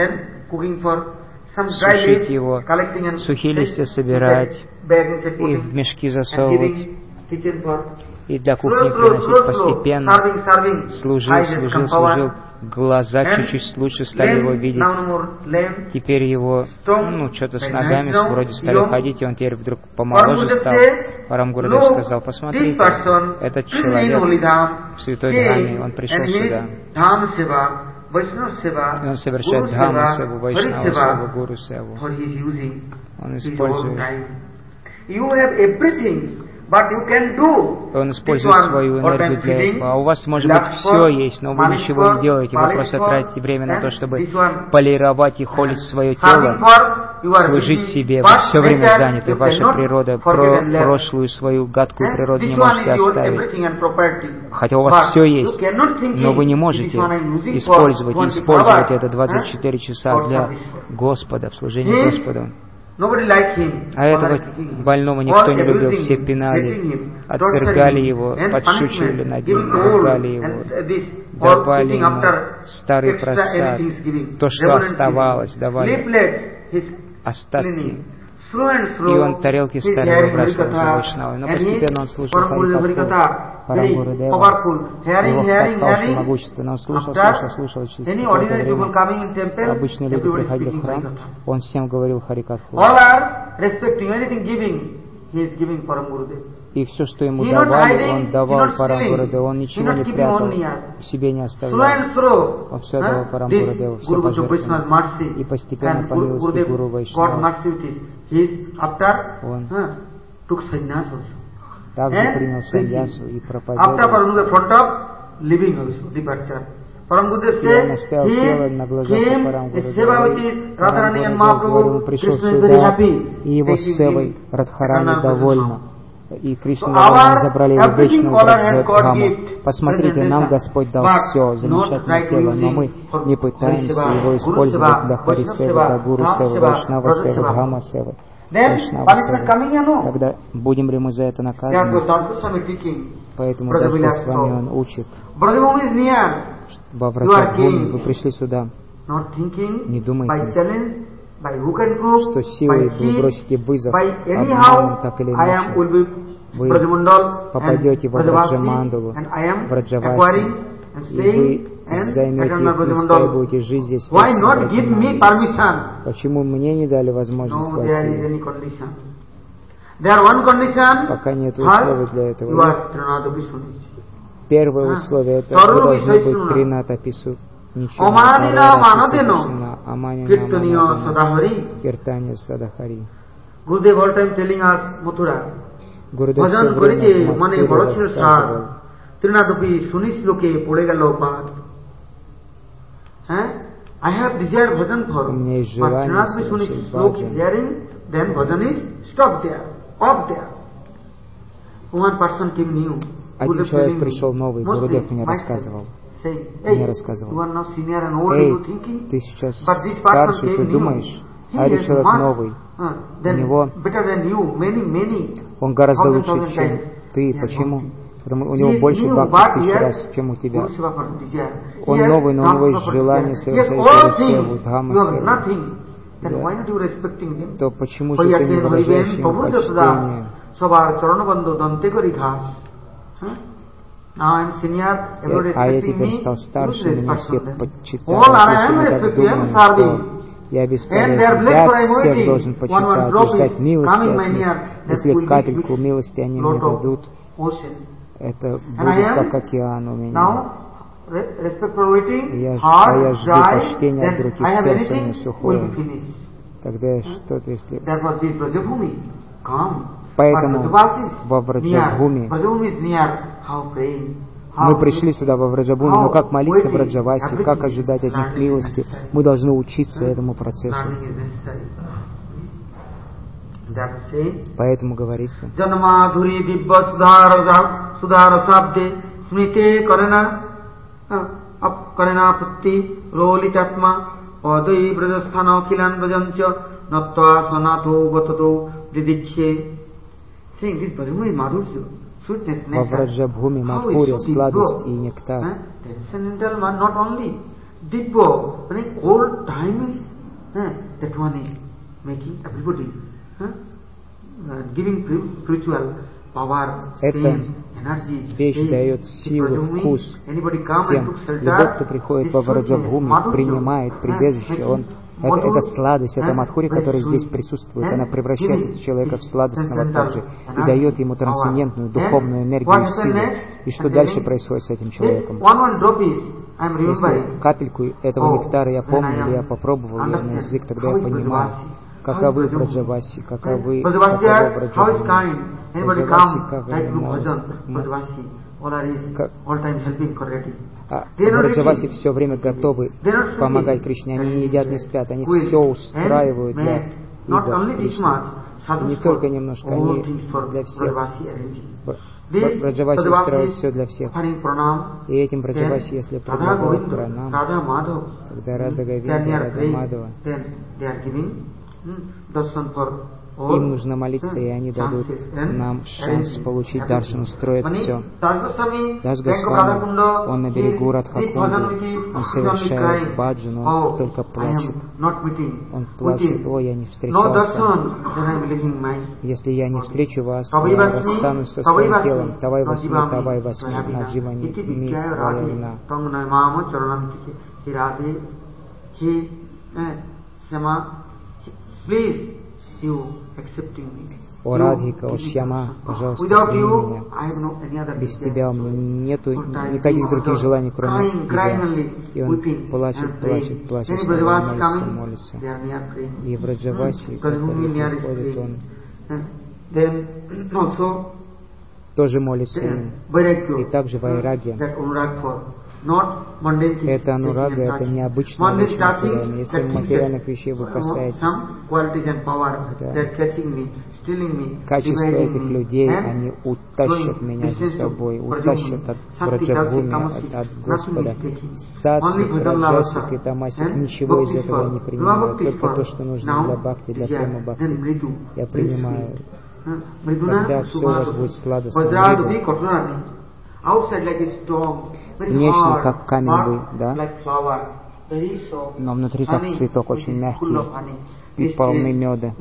сушить его, сухие листья собирать и в мешки засовывать. И для кухни приносить постепенно. Служил, служил, служил. Глаза чуть-чуть лучше стали его видеть. Теперь его, ну, что-то с ногами вроде стали ходить, и он теперь вдруг помоложе стал. Парам Гурудев сказал, посмотри, этот человек в святой Дхаме, он пришел сюда. И он совершает Дхамма-севу, Вайшнава-севу, Гуру-севу. Он использует. Он использует свою энергию для этого. А у вас, может быть, все есть, но вы ничего не делаете. Вы просто тратите время на то, чтобы полировать и холить свое тело, служить себе. Вы все время заняты. Ваша природа, про прошлую свою гадкую природу не можете оставить. Хотя у вас все есть, но вы не можете использовать и использовать это двадцать четыре часа для Господа, в служении Господу. А этого больного никто не любил, все пинали, отвергали его, подшучивали над ним, ругали его, давали ему старый просад, то, что оставалось, давали остатки. И он тарелки старые выбрасывал за Вайшнавой. Но постепенно он слушал Харикатху, Парамгурудева. Его вкатался могущественно. Он слушал, слушал, слушал. Через какое-то время обычные люди приходили в храм, он всем говорил Харикатху. И все, что ему давали, он давал Парамгурудеву. Он ничего не прятал, себе не оставлял. Он все давал Парамгурудеву, все пожертвования. И постепенно по милости Гуру Вайшнава он также принял саньясу и проповедовал. И он оставил тело на глазах у Парамгурудевы. Парамгурудев говорил, пришел сюда, и его с Севой Радхарани довольна. И Кришна забрали его в вечную Браджадхаму. Посмотрите, нам Господь дал все, замечательное тело, но мы не пытаемся его использовать для Хари Севы, для Гуру Севы, Вайшнава Севы, Дхама Севы, Вайшнава Севы. Тогда будем ли мы за это наказаны? Поэтому Господь с вами Он учит. Во Враджабхуми вы пришли сюда. Не думайте, что силой вы бросите вызов обманом так или иначе. Вы попадете во Враджамандалу, в Раджаваси, и вы займете их места и будете жить здесь. Почему мне не дали возможность войти? Пока нет условий для этого. Первое условие — это вы должны быть Тринатапису. Ничего не Амани Киртания Садахари. Гурудев все время в Матхуре рассказывал. Тринадапи Сунис Локе Полегало Пад. I have desired bhajan for, but Trinadupi Sunish Loke hearing, then bhajan is stop there, off there. One person came new. Один человек пришел новый, Гурудев мне рассказывал. Мне рассказывал. Эй, ты сейчас старший, ты думаешь, а этот человек новый. У него он гораздо лучше, чем ты. Почему? Потому что у него больше бхакти в тысячу раз, чем у тебя. Он новый, но у него есть желание совершать севу, дхамма севу. То почему же ты не выражаешь ему почтение? А я теперь стал старше, меня все почитают. Если мы так думаем, что я бесполезен, я всех должен почитать и ждать милости от них. Если капельку милости они мне дадут, это будет как океан у меня. Я, а я жду почтения от других, сердце не сухое. Тогда что-то, если... Поэтому во Враджабхуми мы пришли сюда во Враджабхуми, но как молиться в Враджаваси, как ожидать от них милости, мы должны учиться этому процессу. Поэтому говорится, во Враджабхуми Мадхурья сладость и нектар. Эта вещь дает силу, вкус всем. Любой, кто приходит во Враджабхуми, принимает прибежище, он Это, это сладость, это мадхури, которая здесь присутствует. Она превращает человека в сладостного также и дает ему трансцендентную духовную энергию и силу. И что дальше происходит с этим человеком? Если капельку этого нектара я помню, или я попробовал ее на язык, тогда я понимаю, каковы Браджаваси, каковы Браджаваси, каковы Браджаваси. А Браджаваси все время готовы помогать Кришне. Они не едят, не спят, они все устраивают для игр Кришны. Не только немножко, они для всех. Браджаваси устраивают все для всех. И этим Браджаваси, если предлагают пранам, тогда Рада Говинда, Рада Мадхава Им нужно молиться, и они дадут нам шанс получить даршан, устроить все. Дас Госвами, он на берегу Радхакунды, он совершает баджан, он только плачет. Он плачет: «О, я не встречался. Если я не встречу вас, я расстанусь со своим телом. Тавай Васми, Тавай Васми, Надживани, Ми Ваяна». О Радхика, о Шьяма, пожалуйста, прими меня. Без тебя у меня нету никаких других желаний, кроме тебя. И он плачет, плачет, плачет, молится, молится. И в Раджаваси, который приходит, он тоже молится им. И также Вайрагья. Это анурага, это необычная вещь материальная. Если материальных вещей вы касаетесь, качество этих людей, они утащат меня за собой, утащат от Браджабхуми, от, от Господа. Сатвик, Раджасик и Тамасик, ничего из этого я не принимаю, только то, что нужно для бхакти, для према бхакти. Я принимаю. Когда все у вас будет сладостно, внешне как камень вы, да? Но внутри как цветок, очень мягкий и полный меда.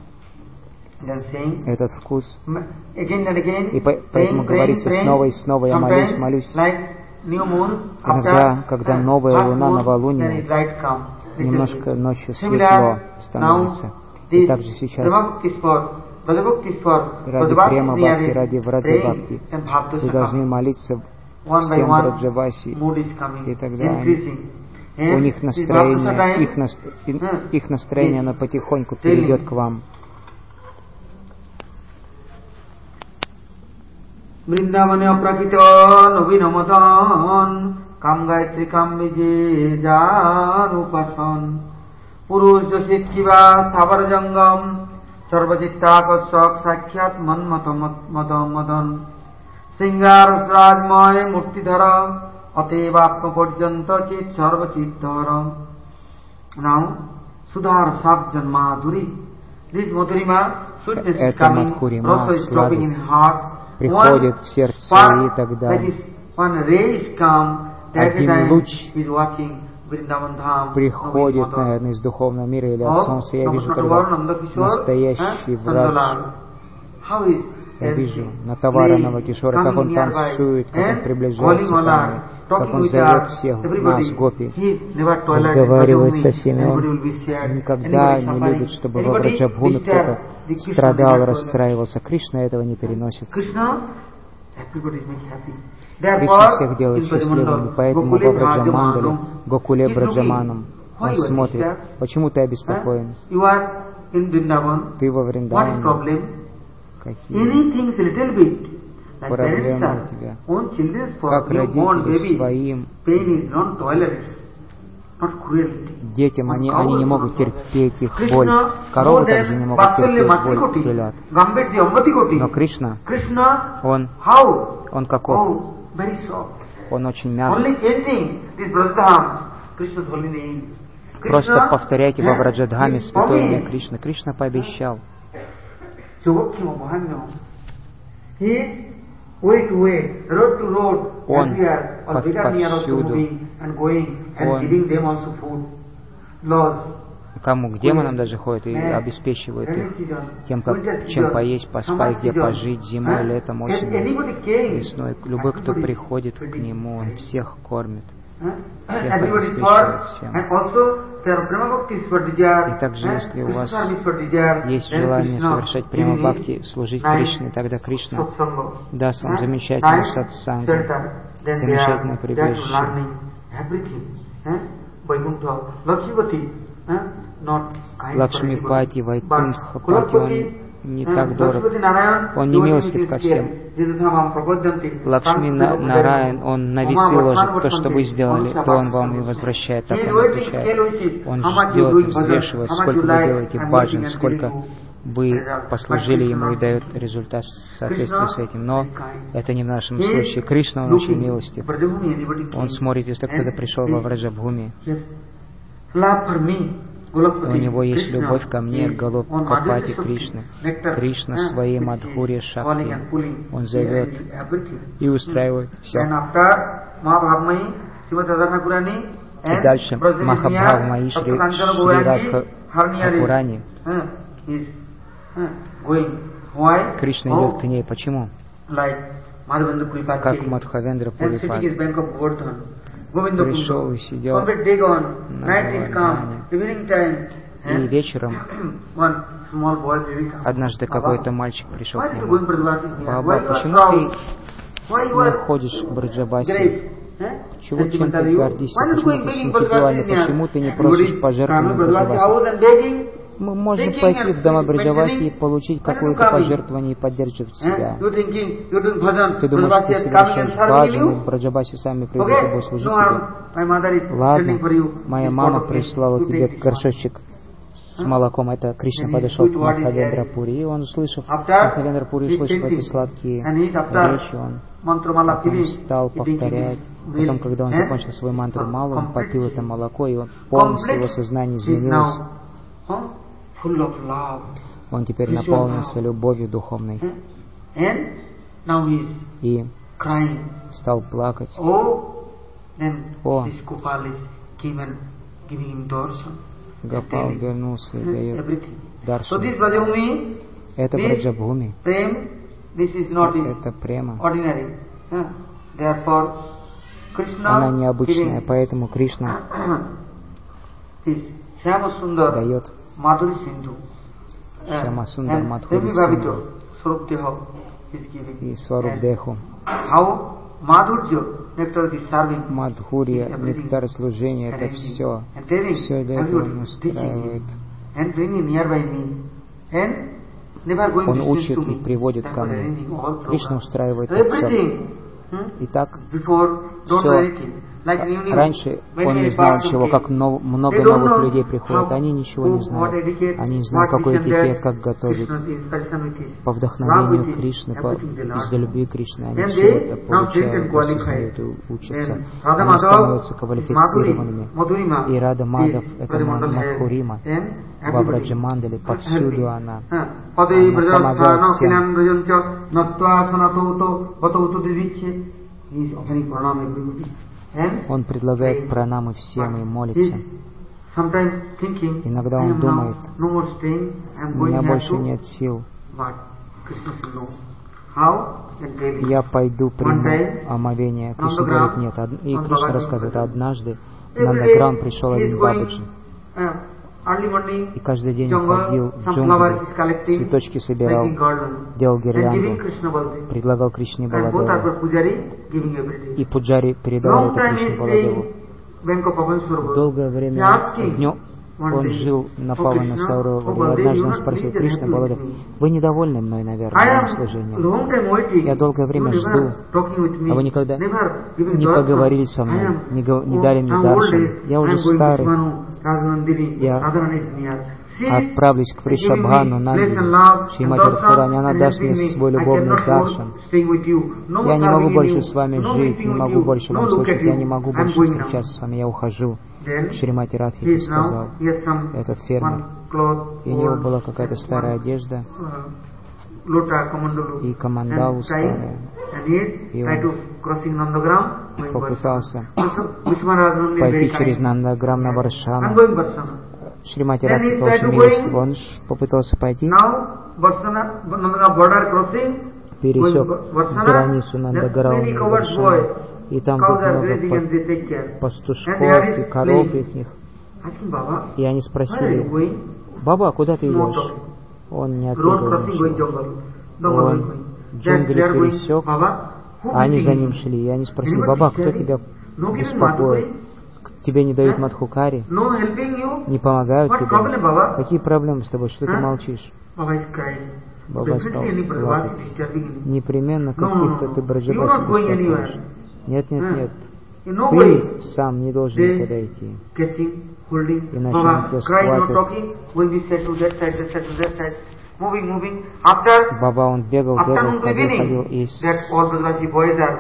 Этот вкус. И поэтому говорится снова и снова: я молюсь, молюсь. Иногда, когда новая луна, новолуние, немножко ночью светло становится. И также сейчас ради према бхакти, ради враджа бхакти вы должны молиться всем Браджаваси, и тогда они, у них настроение, их, нас, их настроение, оно потихоньку перейдет к вам. Вриндаване апракитан обинамatan kam gayatri kam vije jar upasan purush joshit kiva thavar jangam sarvajittakarshak sakhyat manmata madam madan singar srajmay murtidhara atevakma parjanta chit sarvachittara. Now Sudhar Sak Janmadhuri, this Madhurima, sweetness is coming, rasa is dropping in heart. Приходит в сердце, и тогда один луч приходит, наверное, из духовного мира или от солнца. Я вижу тогда настоящий врач. Я вижу Натавара Навакишора, как он танцует, как он приближается ко мне, как он зовет всех нас, гопи, разговаривает со всеми. Он никогда не любит, чтобы во Враджабхуме кто-то страдал, расстраивался. Кришна этого не переносит. Кришна всех делает счастливыми, поэтому во Враджамандале, Гокуле Браджаманам, он смотрит: почему ты обеспокоен? Ты во Вриндаване. Какие проблемы у тебя? Как родители своим детям, они, они не могут терпеть их боль. Коровы также не могут терпеть боль телят. Но Кришна, он, он каков? Он очень мягкий. Просто повторяйте во Враджадхаме святое имя Кришна. Кришна пообещал. Он повсюду. Он кому к демонам даже ходит и обеспечивает их тем, как, чем поесть, поспать, где пожить, зимой, летом, осенью, весной. Любой, кто приходит к нему, он всех кормит. Всех обеспечивает всем. И также, если у вас есть желание совершать према бхакти, служить Кришне, тогда Кришна даст вам замечательную сатсангу, замечательное приближение. Лакшмипати, Вайкунтхапати, он не так дорог, он не милостив ко всем. Лакшми Нараян, он на весы ложит то, что вы сделали, то он вам и возвращает, так он отвечает. Он ждет, взвешивает, сколько вы делаете баджан, сколько вы послужили ему, и дает результат в соответствии с этим. Но это не в нашем случае. Кришна, он очень милостив. Он смотрит, если кто-то пришел во Враджабхуми, У него есть любовь ко мне, Голубкапати Кришны. Кришна своей Мадхурья Шакти. Он зовет и устраивает все. И дальше Махабхава Маишри Шри Радха Тхакурани. Кришна идет к ней. Почему? Как Мадхавендра Пурипад пришел и сидел на Гавардхане. И вечером однажды какой-то мальчик пришел к нему. Баба, почему ты не ходишь к Браджабасе? Чего, чем ты гордишься? Почему ты синтепуальный? Почему ты не просишь пожертвования Браджабасе? Мы можем пойти в дома Браджаваси и получить какое-то пожертвование и поддерживать себя. Ты думаешь, ты совершаешь баджаны, в Браджаваси сами придут и будут служить тебе? Ладно, моя мама прислала тебе горшочек с молоком. Это Кришна подошел к Махавендра Пури, и он, услышав, Махавендра Пури услышав эти сладкие речи, он потом стал повторять. Потом, когда он закончил свою мантру Малу, он попил это молоко, и он полностью его сознание изменилось. Он теперь наполнился любовью духовной и стал плакать. О, Гопал вернулся и дает даршан. Это Браджабхуми. Это према. Она необычная, поэтому Кришна дает Шьяма Сундар Мадхури Синду и Сварупдеху. Мадхурья, нектар служения, это все. Все для этого он устраивает. Он учит и приводит ко мне. Кришна устраивает это все. Итак, все. Раньше он не знал ничего, как нов, много новых людей приходят. Они ничего не знают. Они не знают, какой этикет, как готовить. По вдохновению Кришны, по, из-за любви Кришны, они все это получают, осознают и учатся. Они становятся квалифицированными. И Рада Мадав — это Мадхурима. Во Браджамандале повсюду она. Она помогает всем. Он предлагает пранамы всем и молится. Иногда он думает, у меня больше нет сил. Я пойду приму омовение. Кришна говорит, нет. И Кришна рассказывает, однажды на Нандаграм пришел один бабаджи. И каждый день ходил в джунгли, цветочки собирал, делал гирлянду, предлагал Кришне Баладеву. И пуджари передавал это Кришне Баладеву. Долгое время днем он жил на Павана Саурове. И однажды он спросил: Кришна Баладев, вы недовольны мной, наверное, моим служением? Я долгое время жду, а вы никогда не поговорили со мной, не, го- не дали мне даршан. Я уже старый. Я отправлюсь к Вришабхану, Нанди, Шримати Радхарани, она даст мне свой любовный даршан. Я не могу больше с вами жить, не могу больше вам слушать, я не могу больше встречаться с вами, я ухожу. Шримати Радхи сказал этот фермер. И у него была какая-то старая одежда и камандалу старая. И он попытался пойти через Нандаграм на Варшану. Шримати Радхи очень милостив. Он попытался пойти, пересек границу Нандаграма на Варшану. И там было много пастушков и коров их. И они спросили: Баба, куда ты идешь? Он не ответил ничего. Он джунгли пересек, а они за ним шли. И они спросили: Баба, кто тебя беспокоит? Тебе не дают мадхукари? Не помогают тебе? Какие проблемы с тобой? Что ты молчишь? Баба стал плакать. Непременно каких-то ты Браджабаси беспокоишь. Нет, нет, нет. Ты сам не должен никуда идти. Иначе он тебя схватит. Баба, он бегал, бегал, ходил, ходил, и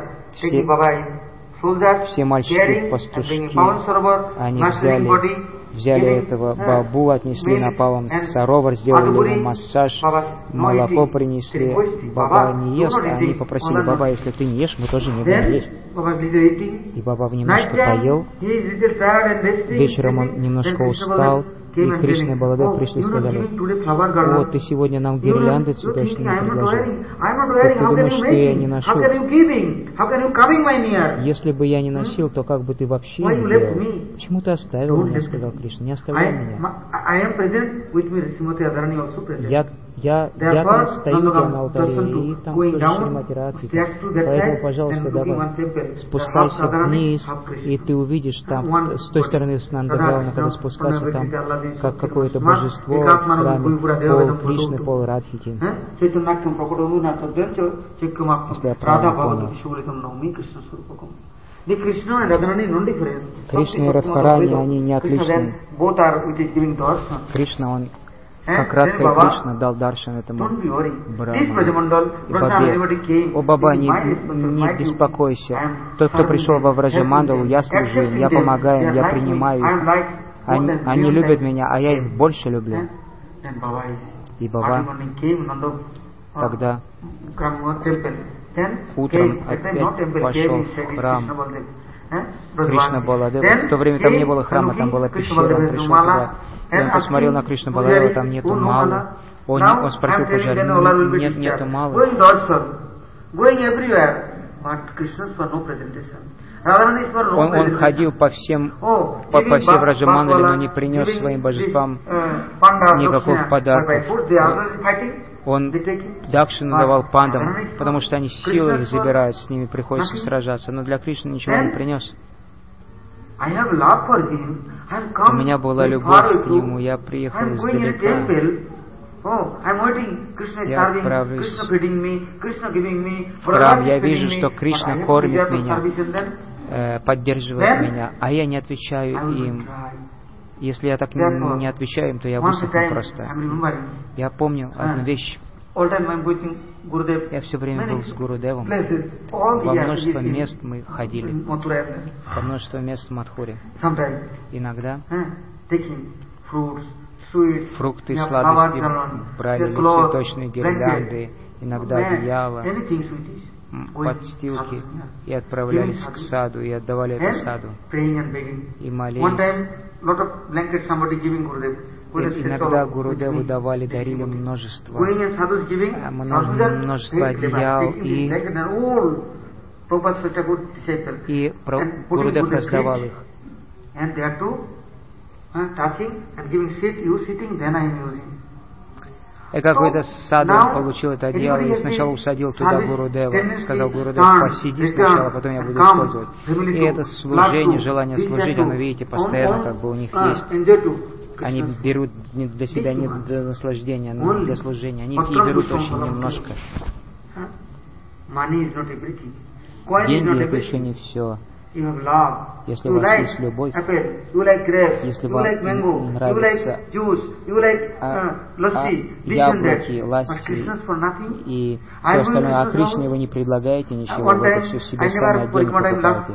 все, все мальчики, пастушки, они взяли взяли этого бабу, отнесли на палом саровар, сделали ему массаж, молоко принесли. Баба не ест, а они попросили: баба, если ты не ешь, мы тоже не будем есть. И баба немножко поел. Вечером он немножко устал. И Кришна и Баладев пришли и сказали: «О, ты сегодня нам гирлянды цветочные предложил. Так ты думаешь, что я не ношу? Если бы я не носил, то как бы ты вообще не делал? Почему ты оставил меня?» — сказал Кришна. «Не оставляй меня. Я, я, я стою я на алтаре, и там тоже Шримати Радхика. Поэтому, пожалуйста, давай, спускайся вниз, и ты увидишь там, с той стороны с Нандагауна, когда спускаться, там как какое-то божество в храме, пол Кришны, пол Радхики». Если я правильно понял. Кришна и Радхарани, они не отличны. Кришна, он, как Радха и Кришна, дал даршан этому Брахману и Бабе. «О, Баба, не, не беспокойся. Тот, кто пришел во Враджамандалу, я служу им, я помогаю им, я принимаю их. Они, они любят меня, а я их больше люблю». И Баба, когда утром опять пошел в храм Кришна Баладева, в то время там не было храма, там была пещера, он пришел туда, и он посмотрел на Кришну Баладева, там нету малы. Он, он спросил пуджари: нет, нету малы. Он, он ходил по всем, по, по всей Враджамандале, но не принес своим божествам никаких подарков. Он дакшину давал пандам, потому что они силой их забирают, с ними приходится сражаться, но для Кришны ничего не принес. У меня была любовь к нему, я приехал издалека. Я отправлюсь в храм, я вижу, что Кришна кормит меня, э, поддерживает меня, а я не отвечаю им. Если я так не, не отвечаю им, то я высохну просто. Я помню одну вещь. Я все время был с Гурудевом. Во множество мест мы ходили. Во множество мест в Мадхуре. Иногда фрукты, сладости брали, цветочные гирлянды, иногда одеяло, подстилки, и отправлялись к саду, и отдавали это саду, и молились. И иногда Гурудеву давали, дарили множество, множество одеял, и, и Гурудев раздавал их. И какой-то саду он получил это одеяло, и сначала усадил туда Гурудева, сказал: Гурудев, посиди сначала, потом я буду использовать. И это служение, желание служить, оно, видите, постоянно как бы у них есть. Они берут не для себя, не для наслаждения, но для служения. Они и берут очень немножко. Деньги — это еще не все. Если у вас есть любовь, если вам нравится а, а, яблоки, ласси и все остальное, а Кришне вы не предлагаете ничего, вы это все себе сами отдельно покупаете.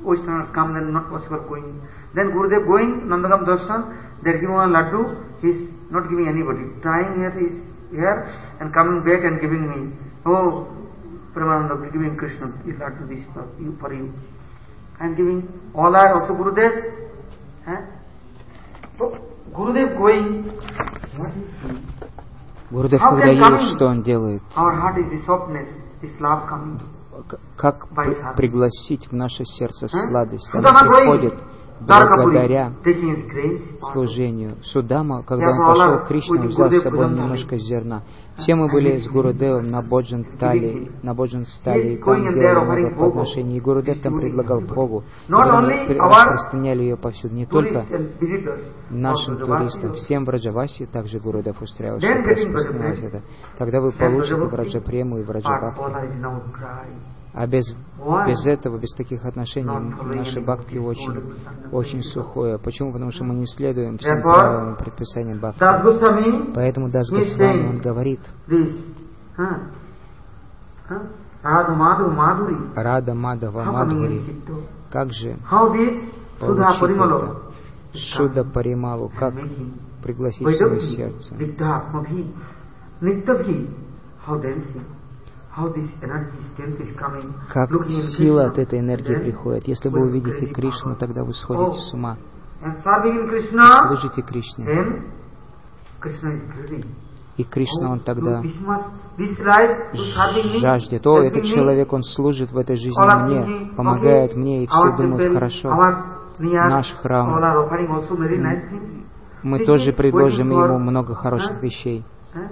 Then Gurudev going, Nandagam Darshan, they are giving one laddu, he is not giving anybody. Trying here, he is here and coming back and giving me. Oh, Premananda, giving Krishna, this laddu this for you, for you. I am giving, all are also Gurudev. Eh? So, Gurudev going, what is he? Гурудев, когда едет, что он делает? Our heart is the softness, this love coming. Как при- пригласить в наше сердце сладость? Она приходит благодаря служению. Судама, когда он пошел к Кришне, взял с собой немножко зерна. Все мы были с Гурудевом на Боджан-Тали, на Боджан-Стали, и там делали много подношений. И Гурудев там предлагал Богу. И мы распространяли ее повсюду, не только нашим туристам, всем в Враджавасе, также Гурудев устраивал, чтобы распространялось это. Когда вы получите Враджапрему и Враджабхакти. А без, без этого, без таких отношений, наше бхакти очень, очень сухое. Почему? Потому что мы не следуем всем правилам и предписаниям бхакти. Поэтому Дас Госвами, он говорит: Рада Мадава Мадхури. Как же получить это? Шуда Парималу, как пригласить в свое сердце. Как сила от этой энергии приходит. Если вы увидите Кришну, тогда вы сходите с ума. Служите Кришне. И Кришна, Он тогда жаждет. О, этот человек, он служит в этой жизни мне, помогает мне, и все думают, хорошо, наш храм, мы тоже предложим ему много хороших вещей.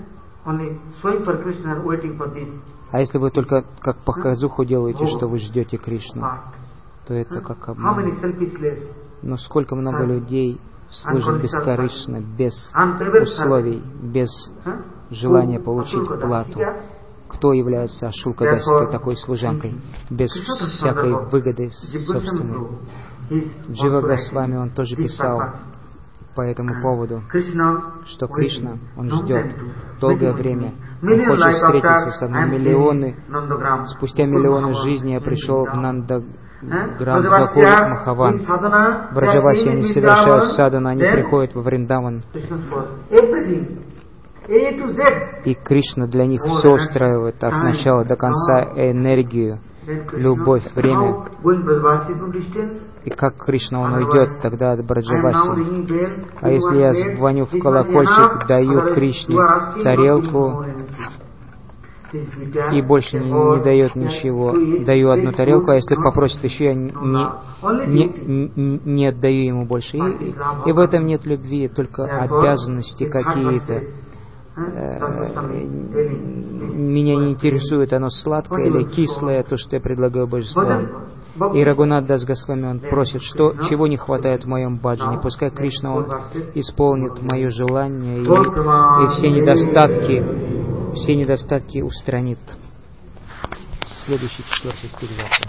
А если вы только как показуху делаете, что вы ждете Кришну, то это как обман. Но сколько много людей служат бескорыстно, без условий, без желания получить плату. Кто является Ашулкадасикой, такой служанкой, без всякой выгоды собственной? Джива Госвами, он тоже писал по этому поводу, что Кришна, он ждет долгое время. Он хочет встретиться со мной. Миллионы, спустя миллионы жизней я пришел в Нандаграм, Гакур, Махаван. В Браджавасе они совершают садану, они приходят во Вриндаван. И Кришна для них все устраивает от начала до конца, энергию, любовь, время. И как Кришна, он уйдет тогда от Браджаваси. А если я звоню в колокольчик, даю Кришне тарелку и больше не, не дает ничего, даю одну тарелку, а если попросит еще, я не, не, не, не отдаю ему больше. И, и, и в этом нет любви, только обязанности какие-то. Меня не интересует, оно сладкое или кислое, то, что я предлагаю божествам. И Рагунат Дас Госвами, он просит, что, чего не хватает в моем баджане. Пускай Кришна, он исполнит мое желание и, и все недостатки, все недостатки устранит. Следующий четвертый стих завтра.